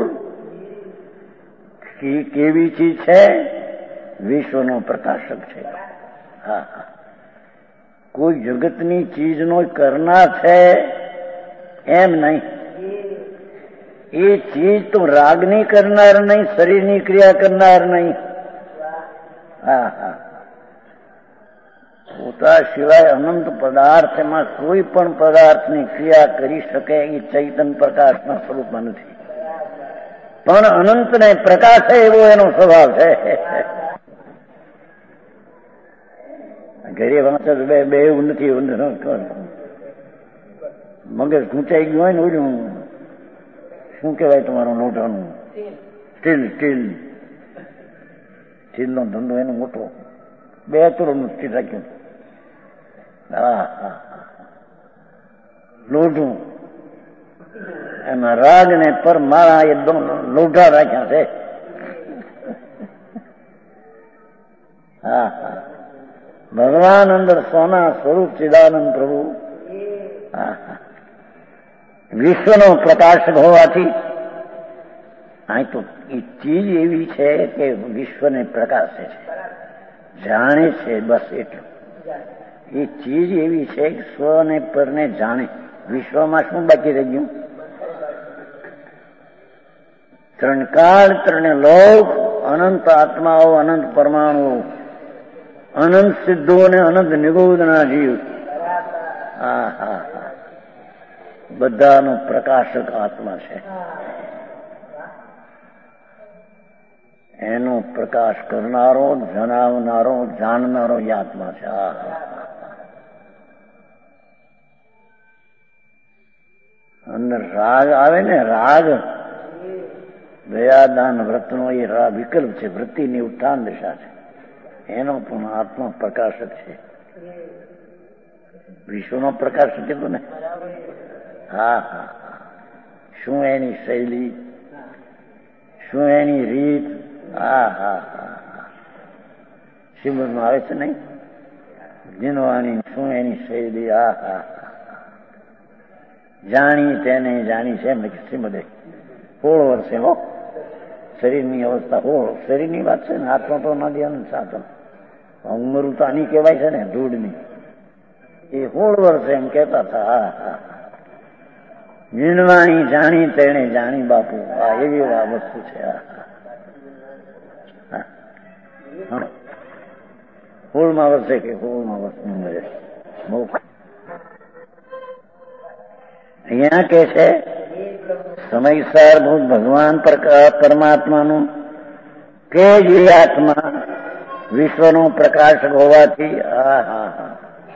Speaker 1: કેવી ચીજ છે? વિશ્વનો પ્રકાશક છે. હા હા કોઈ જગતની ચીજનો કરનાર છે એમ નહીં. એ ચીજ તો રાગની કરનાર નહીં, શરીરની ક્રિયા કરનાર નહીં. હા હા પોતા સિવાય અનંત પદાર્થમાં કોઈ પણ પદાર્થની ક્રિયા કરી શકે એ ચૈતન પ્રકાશના સ્વરૂપમાં નથી. પણ અનંતને પ્રકાશે એવો એનો સ્વભાવ છે. ઘરે વાંચે બે બે એવું નથી. મગજ ખૂંચાઈ ગયું હોય ને ઓલું શું કહેવાય તમારું લોટાનું સ્ટીલ સ્ટીલ સ્ટીલનો ધંધો એનો મોટો બે તોડનું સ્ટીલ રાખ્યું. હા હા લોઢું એમાં રાગ ને પર માળા એ લોઢા રાખ્યા છે. હા હા ભગવાન અંદર સોના સ્વરૂપ ચિદાનંદ પ્રભુ વિશ્વનો પ્રકાશક હોવાથી અહીં તો એ ચીજ એવી છે કે વિશ્વને પ્રકાશે છે, જાણે છે. બસ એટલું. એ ચીજ એવી છે કે સ્વને પરને જાણે. વિશ્વમાં શું બાકી રહી ગયું? ત્રણ કાળ ત્રણે લોક, અનંત આત્માઓ, અનંત પરમાણુઓ, અનંત સિદ્ધો અને અનંત નિગોદના જીવ. હા હા હા બધાનો પ્રકાશક આત્મા છે. એનો પ્રકાશ કરનારો, જણાવનારો, જાણનારો એ આત્મા છે. હા હા અંદર રાગ આવે ને, રાગ દયાદાન વ્રતનો એ વિકલ્પ છે, વૃત્તિની ઉત્થાન દિશા છે. એનો પણ આત્મા પ્રકાશક છે. વિશ્વનો પ્રકાશક કીધું ને. હા હા શું એની શૈલી, શું એની રીત. હા હા હા શ્રીમદમાં આવે છે નહીં જીનવાની શું એની શૈલી. હા હા જાણી તેને જાણી છે એમ શ્રીમદે. સોળ વર્ષે હો શરીરની અવસ્થા હોળ શરીરની વાત છે ને. આત્મા તો નથી અનંત સાધન. ઉંમર તો આની કહેવાય છે ને ધૂળની. એ સોળ વર્ષે એમ કહેતા હતા. હા હા જીનવાણી જાણી તેને જાણી બાપુ. આ એવી આ વસ્તુ છે. સોળમાં વર્ષે કે સોળમાં વર્ષની ઉંમરે બહુ. અહીંયા કે છે સમયસર ભગવાન પરમાત્માનું કે જે આત્મા વિશ્વનો પ્રકાશક હોવાથી હા હા હા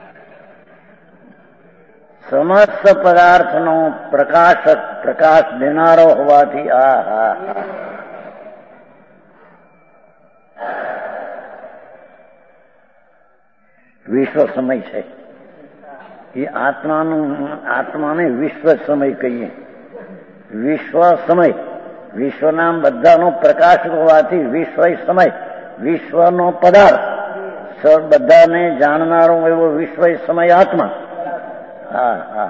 Speaker 1: સમસ્ત પદાર્થનો પ્રકાશક પ્રકાશ દેનારો હોવાથી આ હા હા વિશ્વ સમય છે. એ આત્માનું આત્માને વિશ્વ સમય કહીએ. વિશ્વ સમય વિશ્વના બધાનો પ્રકાશક હોવાથી વિશ્વ સમય, વિશ્વનો પદાર્થ બધાને જાણનારો એવો વિશ્વ સમય આત્મા. હા હા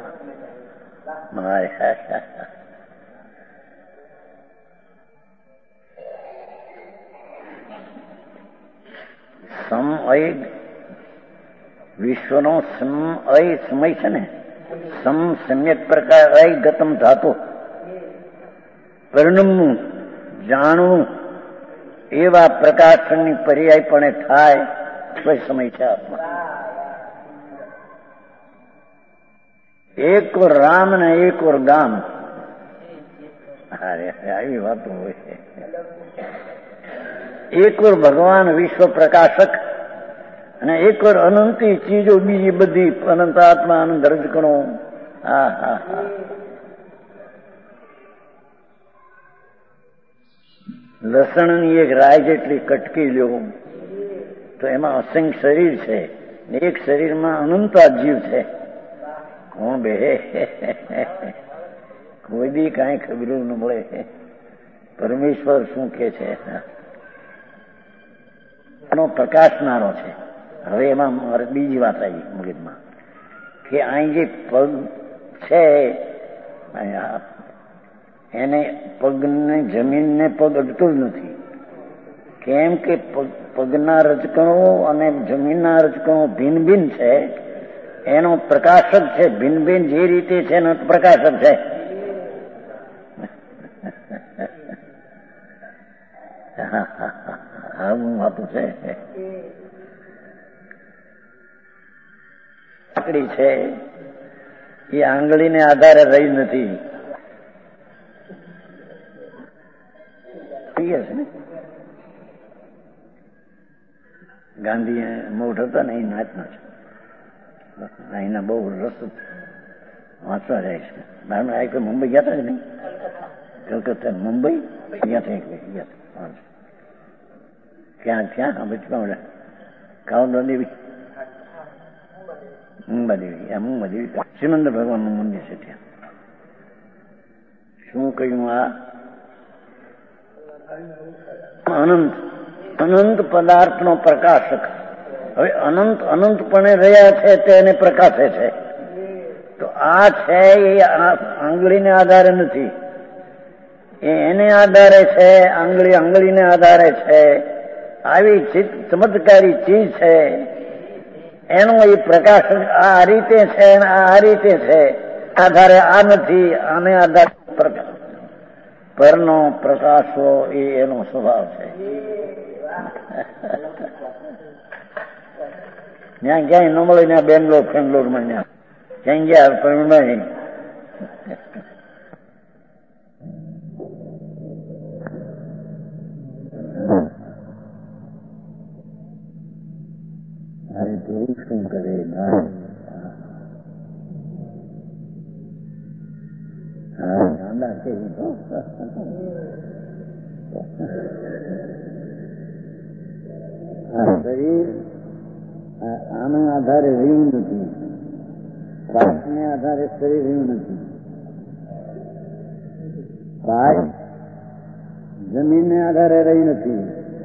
Speaker 1: સમય વિશ્વનો સમય સમય છે ને. સમ સમ્યક પ્રકાર ગતમ ધાતુ પરિણમવું જાણવું એવા પ્રકાશની પર્યાયપણે થાય તો સમય છે આત્મા. એક ઓર રામ ને એક ઓર ગામ. અરે આવી વાતો હોય. એક ઓર ભગવાન વિશ્વ પ્રકાશક અને એક ઓર અનંતી ચીજો બીજી બધી અનંત આત્મા આનંદ રજકણો. હા હા હા લસણની એક રાય જેટલી કટકી લ્યો તો એમાં અસંખ્ય શરીર છે. એક શરીરમાં અનંતા જીવ છે. કોણ બે કોઈ દી કાંઈ ખબર ન મળે. પરમેશ્વર શું કે છે એનો પ્રકાશનારો છે. હવે એમાં મારે બીજી વાત આવી મગજમાં કે અહીં જે પગ છે એને પગને જમીનને પગ અડતો જ નથી. કેમ કે પગના રજકણો અને જમીનના રજકણો ભિન્ન ભિન્ન છે. એનો પ્રકાશક છે. ભિન્ન ભિન્ન જે રીતે છે એનો પ્રકાશક છે. આવું વાતું છે. લાકડી છે એ આંગળીને આધારે રહી નથી. ગાંધી મોઢ હતા ને એ નાચનો છે, અહીંના બહુ રસ વાંચવા જાય છે. મારા એક મુંબઈ ગયા હતા જ નહીં, કલકત્તા મુંબઈ ગયા હતા, એક ગયા ક્યાં ક્યાં બચમાં કાવડા દેવી મુંબા દેવી આ મુંબા દેવી સિમંદર ભગવાનનું મંદિર છે ત્યાં. શું કહ્યું? આ અનંત અનંત પદાર્થનો પ્રકાશક. હવે અનંત અનંતપણે રહ્યા છે તેને પ્રકાશે છે. તો આ છે એ આંગળીને આધારે નથી, એ એને આધારે છે, આંગળી આંગળીને આધારે છે. આવી ચમત્કારી ચીજ છે એનો એ પ્રકાશક આ રીતે છે, આ રીતે છે. આધારે આ નથી, આને આધારે પ્રકાશ પરનો પ્રકાશો એ એનો સ્વભાવ છે. ત્યાં ક્યાંય ન મળે ત્યાં બેંગ્લોર બેંગ્લોરમાં ત્યાં ક્યાંય ગયા પણ નહીં. અરે તું શું કરે ગાંડા છે શરીર આના આધારે રહ્યું નથી, પાકને આધારે શરીર રહ્યું નથી. પાક જમીનને આધારે રહી નથી.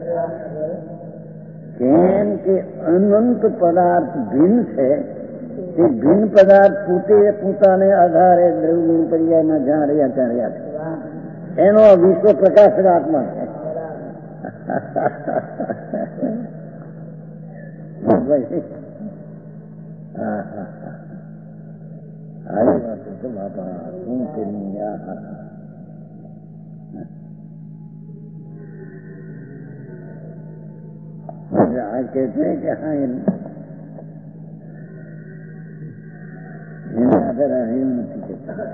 Speaker 1: કેમ કે અનંત પદાર્થ ભિન્ન છે. તે ભિન્ન પદાર્થ પોતે પોતાને આધારે દ્રવ્ય પર્યાયના જ્યાં રહ્યા ત્યાં રહ્યા છે. એનો વિશ્વ પ્રકાશક આત્મા છે. આવી વાત છે બાપા, શું કરી આ કે છે કે હા એને આધારે રહ્યું નથી કેતા.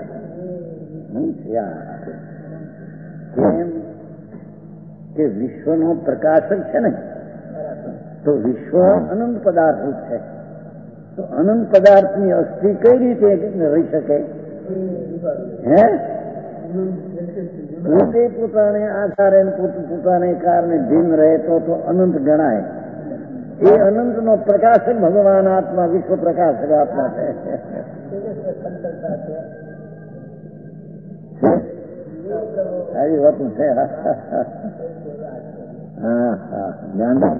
Speaker 1: કેમ કે વિશ્વનો પ્રકાશક છે ને, તો વિશ્વ અનંત પદાર્થ છે. તો અનંત પદાર્થની અસ્થિ કઈ રીતે રહી શકે? હે પોતે પોતાને આધારે પોતાને કારણે ભિન્ન રહે તો તો અનંત ગણાય. એ અનંતનો પ્રકાશક ભગવાન આત્મા, વિશ્વ પ્રકાશક આત્મા છે. આવી વાતું છે. હા હા ગાંડા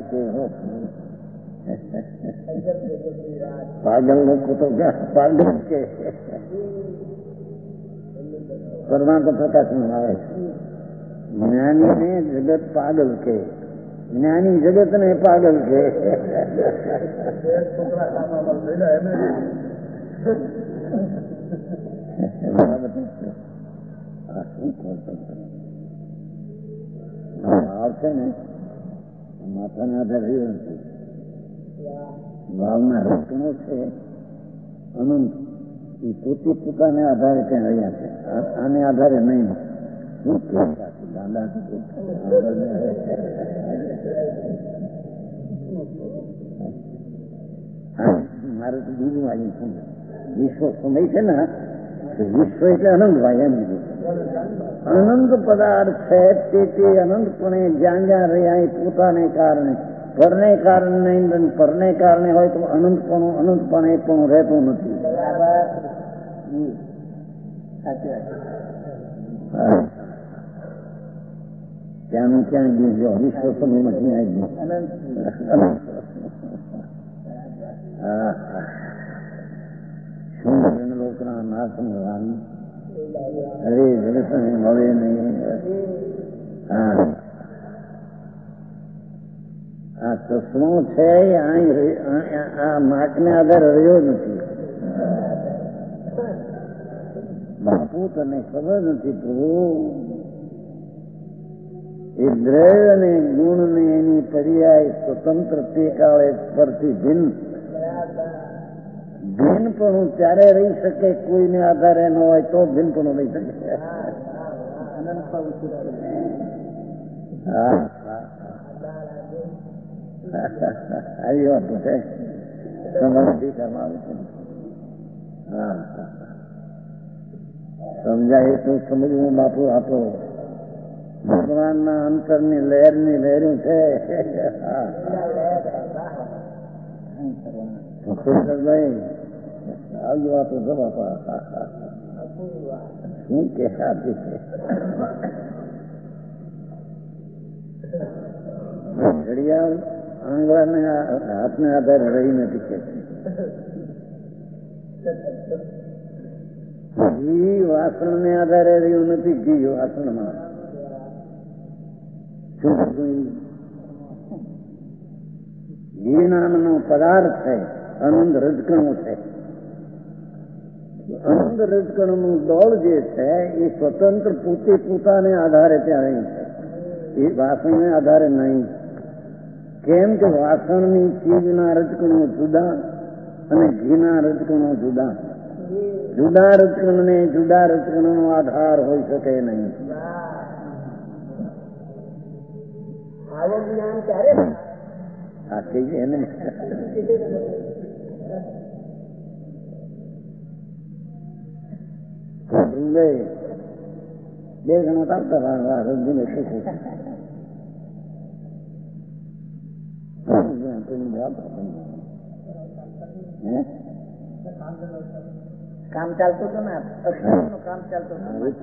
Speaker 1: પાગલ લોકો તો પાગલ કે પરમાત્મ પ્રકાશમાં આવે છે. જ્ઞાનીને જગત પાગલ કે, જ્ઞાની જગત ને પાગલ કે. ભાવ છે ને માથાના આધારે રહ્યું નથી. ભાવના રચનો છે અનંત, એ પોતે પોતાને આધારે ત્યાં રહ્યા છે. આને આધારે નહીં. શું કે દાદા મારે તો બીજું આવી શું વિશ્વ સમય છે ને, વિશ્વ એટલે અનંત ભાઈ એમ કીધું. અનંત પદાર્થ છે તે તે અનંતપણે જ્યાં જ્યાં રહ્યા એ પોતાને કારણે, પરને કારણે નહીં. પરને કારણે હોય તો અનંતપણું અનંતપણે પણ રહેતું નથી. ત્યાંનું ક્યાં ગયું? જો વિશ્વ સમયમાં ક્યાં ગયું? હા શું લોકના નાશન હરે જગત મળે નહીં. હા આ ચશ્મો છે આ માકને આધારે રહ્યો નથી. બાપુ તને ખબર નથી પ્રભુ, એ દ્રવ્ય ને ગુણ ને એની પર્યાય સ્વતંત્ર તે કાળે પરથી ભિન્ન ભીનપણું ત્યારે રહી શકે કોઈને આધારે ન હોય તો ભીનપણું રહી શકે. હા આવી વાતો છે સમજથી કરવાનું છે. હા સમજાય તો સમજવું બાપુ આપો. ભગવાનના અંતરની લહેરની લહેરું છે. ભાઈ આવી વાતો છે બાપા. શું કે સાચી છે. ઘડિયાળ આંગળાને હાથને આધારે રહી નથી કે ઘી વાસણ ને આધારે રહ્યું નથી. ઘી વાસણમાં ઘી નામનો પદાર્થ છે. અનંત રજકણું છે. અનંત રજકણું દોડ જે છે એ સ્વતંત્ર પોતે પોતાને આધારે ત્યાં રહ્યું છે. એ વાસણને આધારે નહીં. કેમ કે વાસણની ચીજના રજકણો જુદા અને ઘીના રજકણો જુદા. જુદા રજકણને જુદા રજકણનો આધાર હોઈ શકે નહીં.
Speaker 2: આવું જ્ઞાન ક્યારે
Speaker 1: આ કહીએ ને બે જણા ચાલતા રંગીને શીખવું
Speaker 2: કામ ચાલતું હતું ને કામ ચાલતું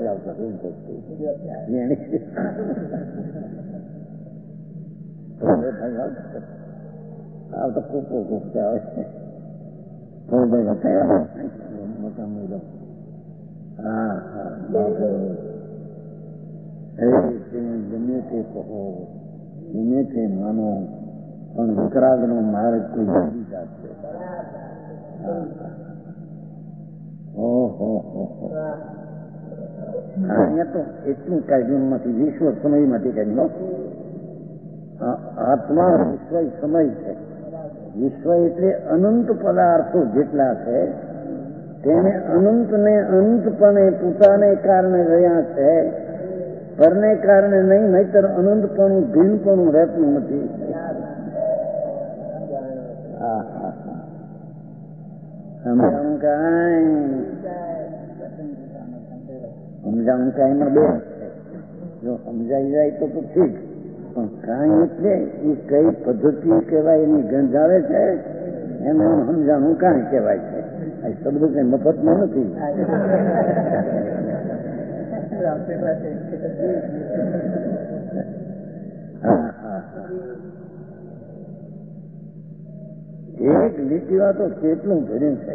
Speaker 1: આ તો ખૂબ ખૂબ આવે છે. મોટા મેળો હા હા ગમે તે કહો ગમે તે માનો પણ વિકરાગ નો માર્ગ કોઈ જુદી જાત છે. ઓહો અહીંયા તો એટલું કાઢ્યું નથી. વિશ્વ સમયમાંથી કાઢ્યું. આત્મા વિશ્વ સમય છે. વિશ્વ એટલે અનંત પદાર્થો જેટલા છે તેને અનંતને અનંતપણે પોતાને કારણે રહ્યા છે. પરને કારણે નહીં. નહીતર અનંતપણું ભીનપણું રહેતું નથી. સમજાણું કાંઈ સમજાણું કાંઈમાં બે જો સમજાઈ જાય તો તો ઠીક. પણ કાંઈ એટલે એ કઈ પદ્ધતિ કહેવાય એની ગંધ આવે છે એને સમજાણું કાંઈ કહેવાય છે. આ શબ્દ કઈ મફતમાં નથી. એક લીટીમાં તો કેટલું ભર્યું છે.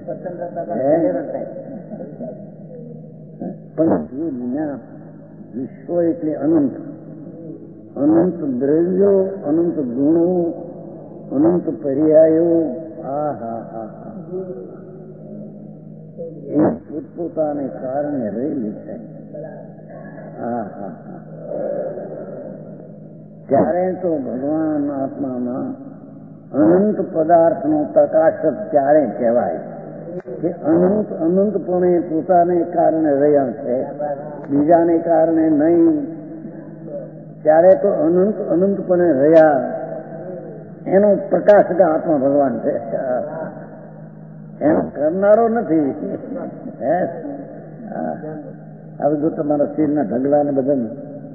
Speaker 1: પણ વિશ્વ એટલે અનંત. અનંત દ્રવ્યો, અનંત ગુણો, અનંત પર્યાયો. આ હા હા હા એ પોતપોતાને કારણે રહેલી છે. હા હા હા ત્યારે તો ભગવાન આત્મામાં અનંત પદાર્થનો પ્રકાશક ત્યારે કહેવાય કે અનંત અનંતપણે પોતાને કારણે રહ્યા છે, બીજાને કારણે નહીં. ત્યારે તો અનંત અનંતપણે રહ્યા એનો પ્રકાશક આત્મા ભગવાન છે. એમ કરનારો નથી. આ બધું તમારા શરીરના ઢગલા ને બધા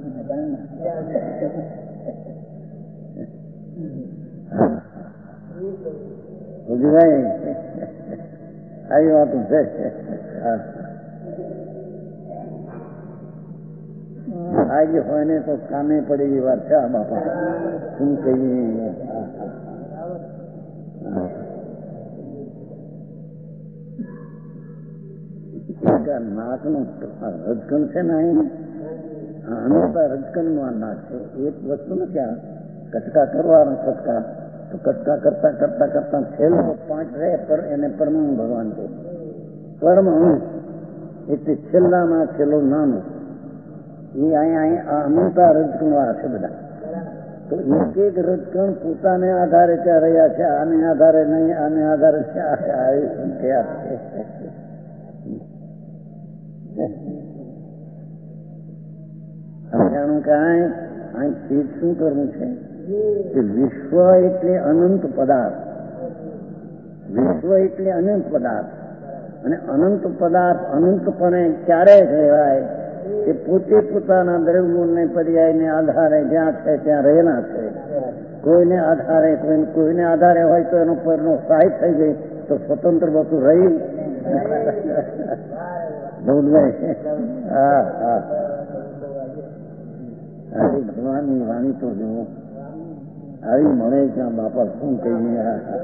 Speaker 1: ભાઈ આવી વાતું છે. આજે હોય ને તો કામે પડે એવી વાત છે. આ બાપા શું કહીએ. નાકનું રજકણ છે ને અહીં અનુતા રજકણ નું આ નાક છે. એક વસ્તુ નથી. આ કટકા કરવાનો કટકા તો કટકા કરતા કરતા કરતા છેલ્લો પાંચ રહે પર એને પરમાણુ ભગવાન છે. પરમાણુ એટલે છેલ્લામાં છેલ્લો નાનો એ અહીંયા અહીં અનુતા રજકણ વાળા છે બધા. તો એક એક રજકણ પોતાને આધારે ત્યાં રહ્યા છે, આને આધારે નહીં, આને આધારે આવી સંખ્યા છે. સમજાણું કાંઈ અહીં ચીજ શું કરવું છે કે વિશ્વ એટલે અનંત પદાર્થ, વિશ્વ એટલે અનંત પદાર્થ, અને અનંત પદાર્થ અનંતપણે ક્યારે કહેવાય કે પોતે પોતાના દ્રવ્યોને પર્યાયને આધારે જ્યાં છે ત્યાં રહેલા છે. કોઈને આધારે કોઈ કોઈને આધારે હોય તો એનો પરનો સહાય થઈ ગઈ તો સ્વતંત્ર વસ્તુ રહી. હા હા આવી ભગવાનની વાણી તો જુઓ, આવી મળે ત્યાં બાપા શું કહીએ.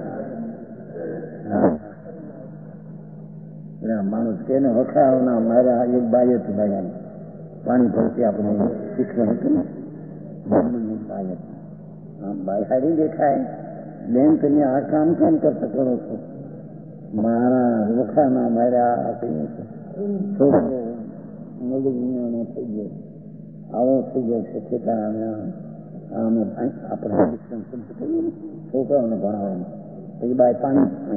Speaker 1: માણસ કેને વખાવના મારા એક બાય જ ભાઈ પાણી ભરતી આપણે શિક્ષણ હતું ને બાય આમ બાય હારી દેખાય. બેન તમે આ કામ કેમ કરતા કરો છો? મારા વખાના માર્યા છોકરો મગજનો થઈ ગયો, આવો થઈ ગયો છે છતાં અમે આપણે શિક્ષણ શબ્દ કહીએ ને છોકરાઓને ભણાવવાનું પછી બાય પાણી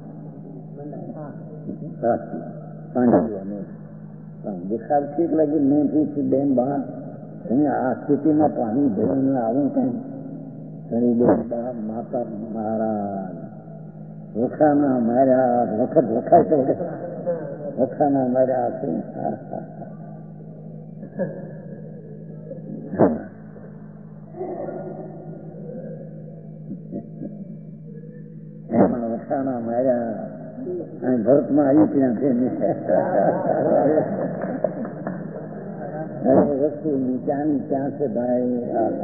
Speaker 1: દેખાવ ઠીક લાગી. મેં પૂછ્યું બેન બા તમે આ સ્થિતિમાં પાણી ભરીને આવું કેમ? બા માતા મારા વખાના માર્યા વખત વખાય તો વખાના માર્યા છે. એમાં વખાના માર્યા અને ભરતમાં આવી ત્યાં છે વસ્તુ ક્યાંની ક્યાં છે ભાઈ.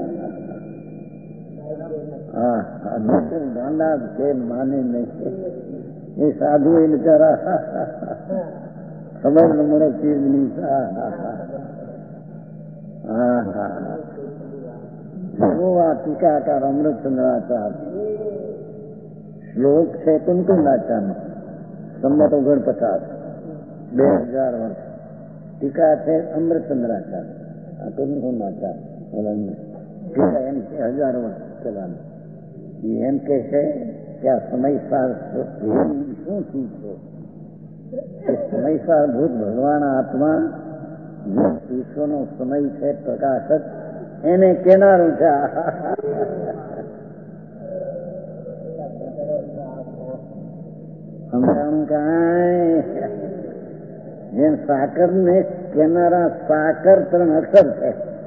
Speaker 1: હા ગાંડા છે માને નહીં એ સાધુ એ બિચારા ખબર ન મળે ચીજની. હા હા આ ટીકાકાર અમૃતચંદ્રાચાર્ય શ્લોક છે કુંકુંદાચાર્ય સંમત ઓગણપચાસ બે હજાર વર્ષ. ટીકા છે અમૃતચંદ્રાચાર્ય આ કુંકુંદાચાર્ય ટીકા એમ છે હજાર વર્ષ પેલાની. એમ કે છે કે આ સમયસાર શું ચીજ છે? સમયસાર ભૂત ભગવાન આત્મા વિશ્વનો સમય છે પ્રકાશક એને કેનારું છે. સમજાણું કાંઈ? જેમ સાકર ને કેનારા સાકર ત્રણ અક્ષર છે,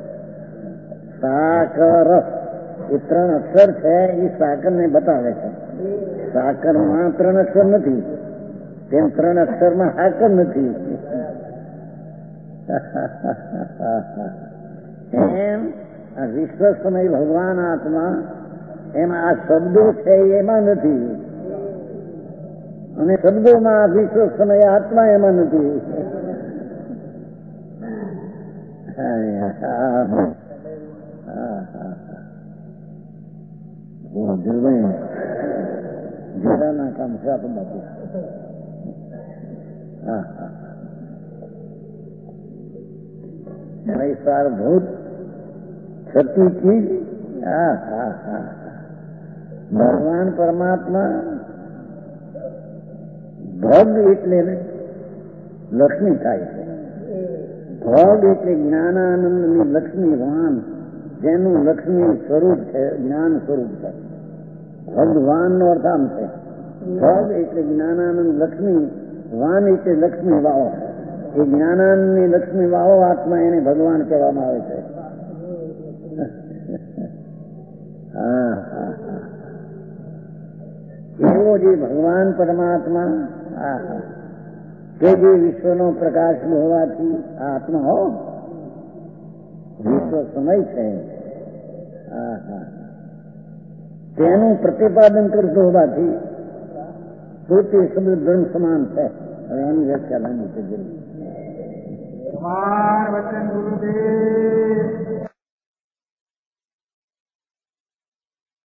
Speaker 1: સાકર એ ત્રણ અક્ષર છે એ સાકર ને બતાવે છે. સાકર માં ત્રણ અક્ષર નથી, તેમ ત્રણ અક્ષર માં સાકર નથી. એમ આ વિશ્વ સમય ભગવાન આત્મા એમાં આ શબ્દો છે એમાં નથી, અને શબ્દોમાં વિશ્વ સમય આત્મા એમાં નથી. જીરાના કામ છે આપણે બાપુ. હા હા સારભૂત છતી ચીજ. હા હા હા ભગવાન પરમાત્મા ભગ એટલે લક્ષ્મી થાય છે. ભગ એટલે જ્ઞાનાનંદની લક્ષ્મી વાન, જેનું લક્ષ્મી સ્વરૂપ છે, જ્ઞાન સ્વરૂપ છે. ભગવાન નો અર્થ આમ છે. ભગ એટલે જ્ઞાનાનંદ લક્ષ્મી, વાન એટલે લક્ષ્મી વાવો. એ જ્ઞાનાનંદની લક્ષ્મી વાવો આત્મા એને ભગવાન કહેવામાં આવે છે. હા હા એવો જે ભગવાન પરમાત્મા હા હા કે જે વિશ્વનો પ્રકાશ હોવાથી આત્મા હો વિશ્વ સમય છે. હા હા તેનું પ્રતિપાદન કરતો હોવાથી પોતે શબ્દ બ્રહ્મ સમાન છે. હવે એની વ્યાખ્યા લાંબી છે.
Speaker 2: વચન ગુરુદેવ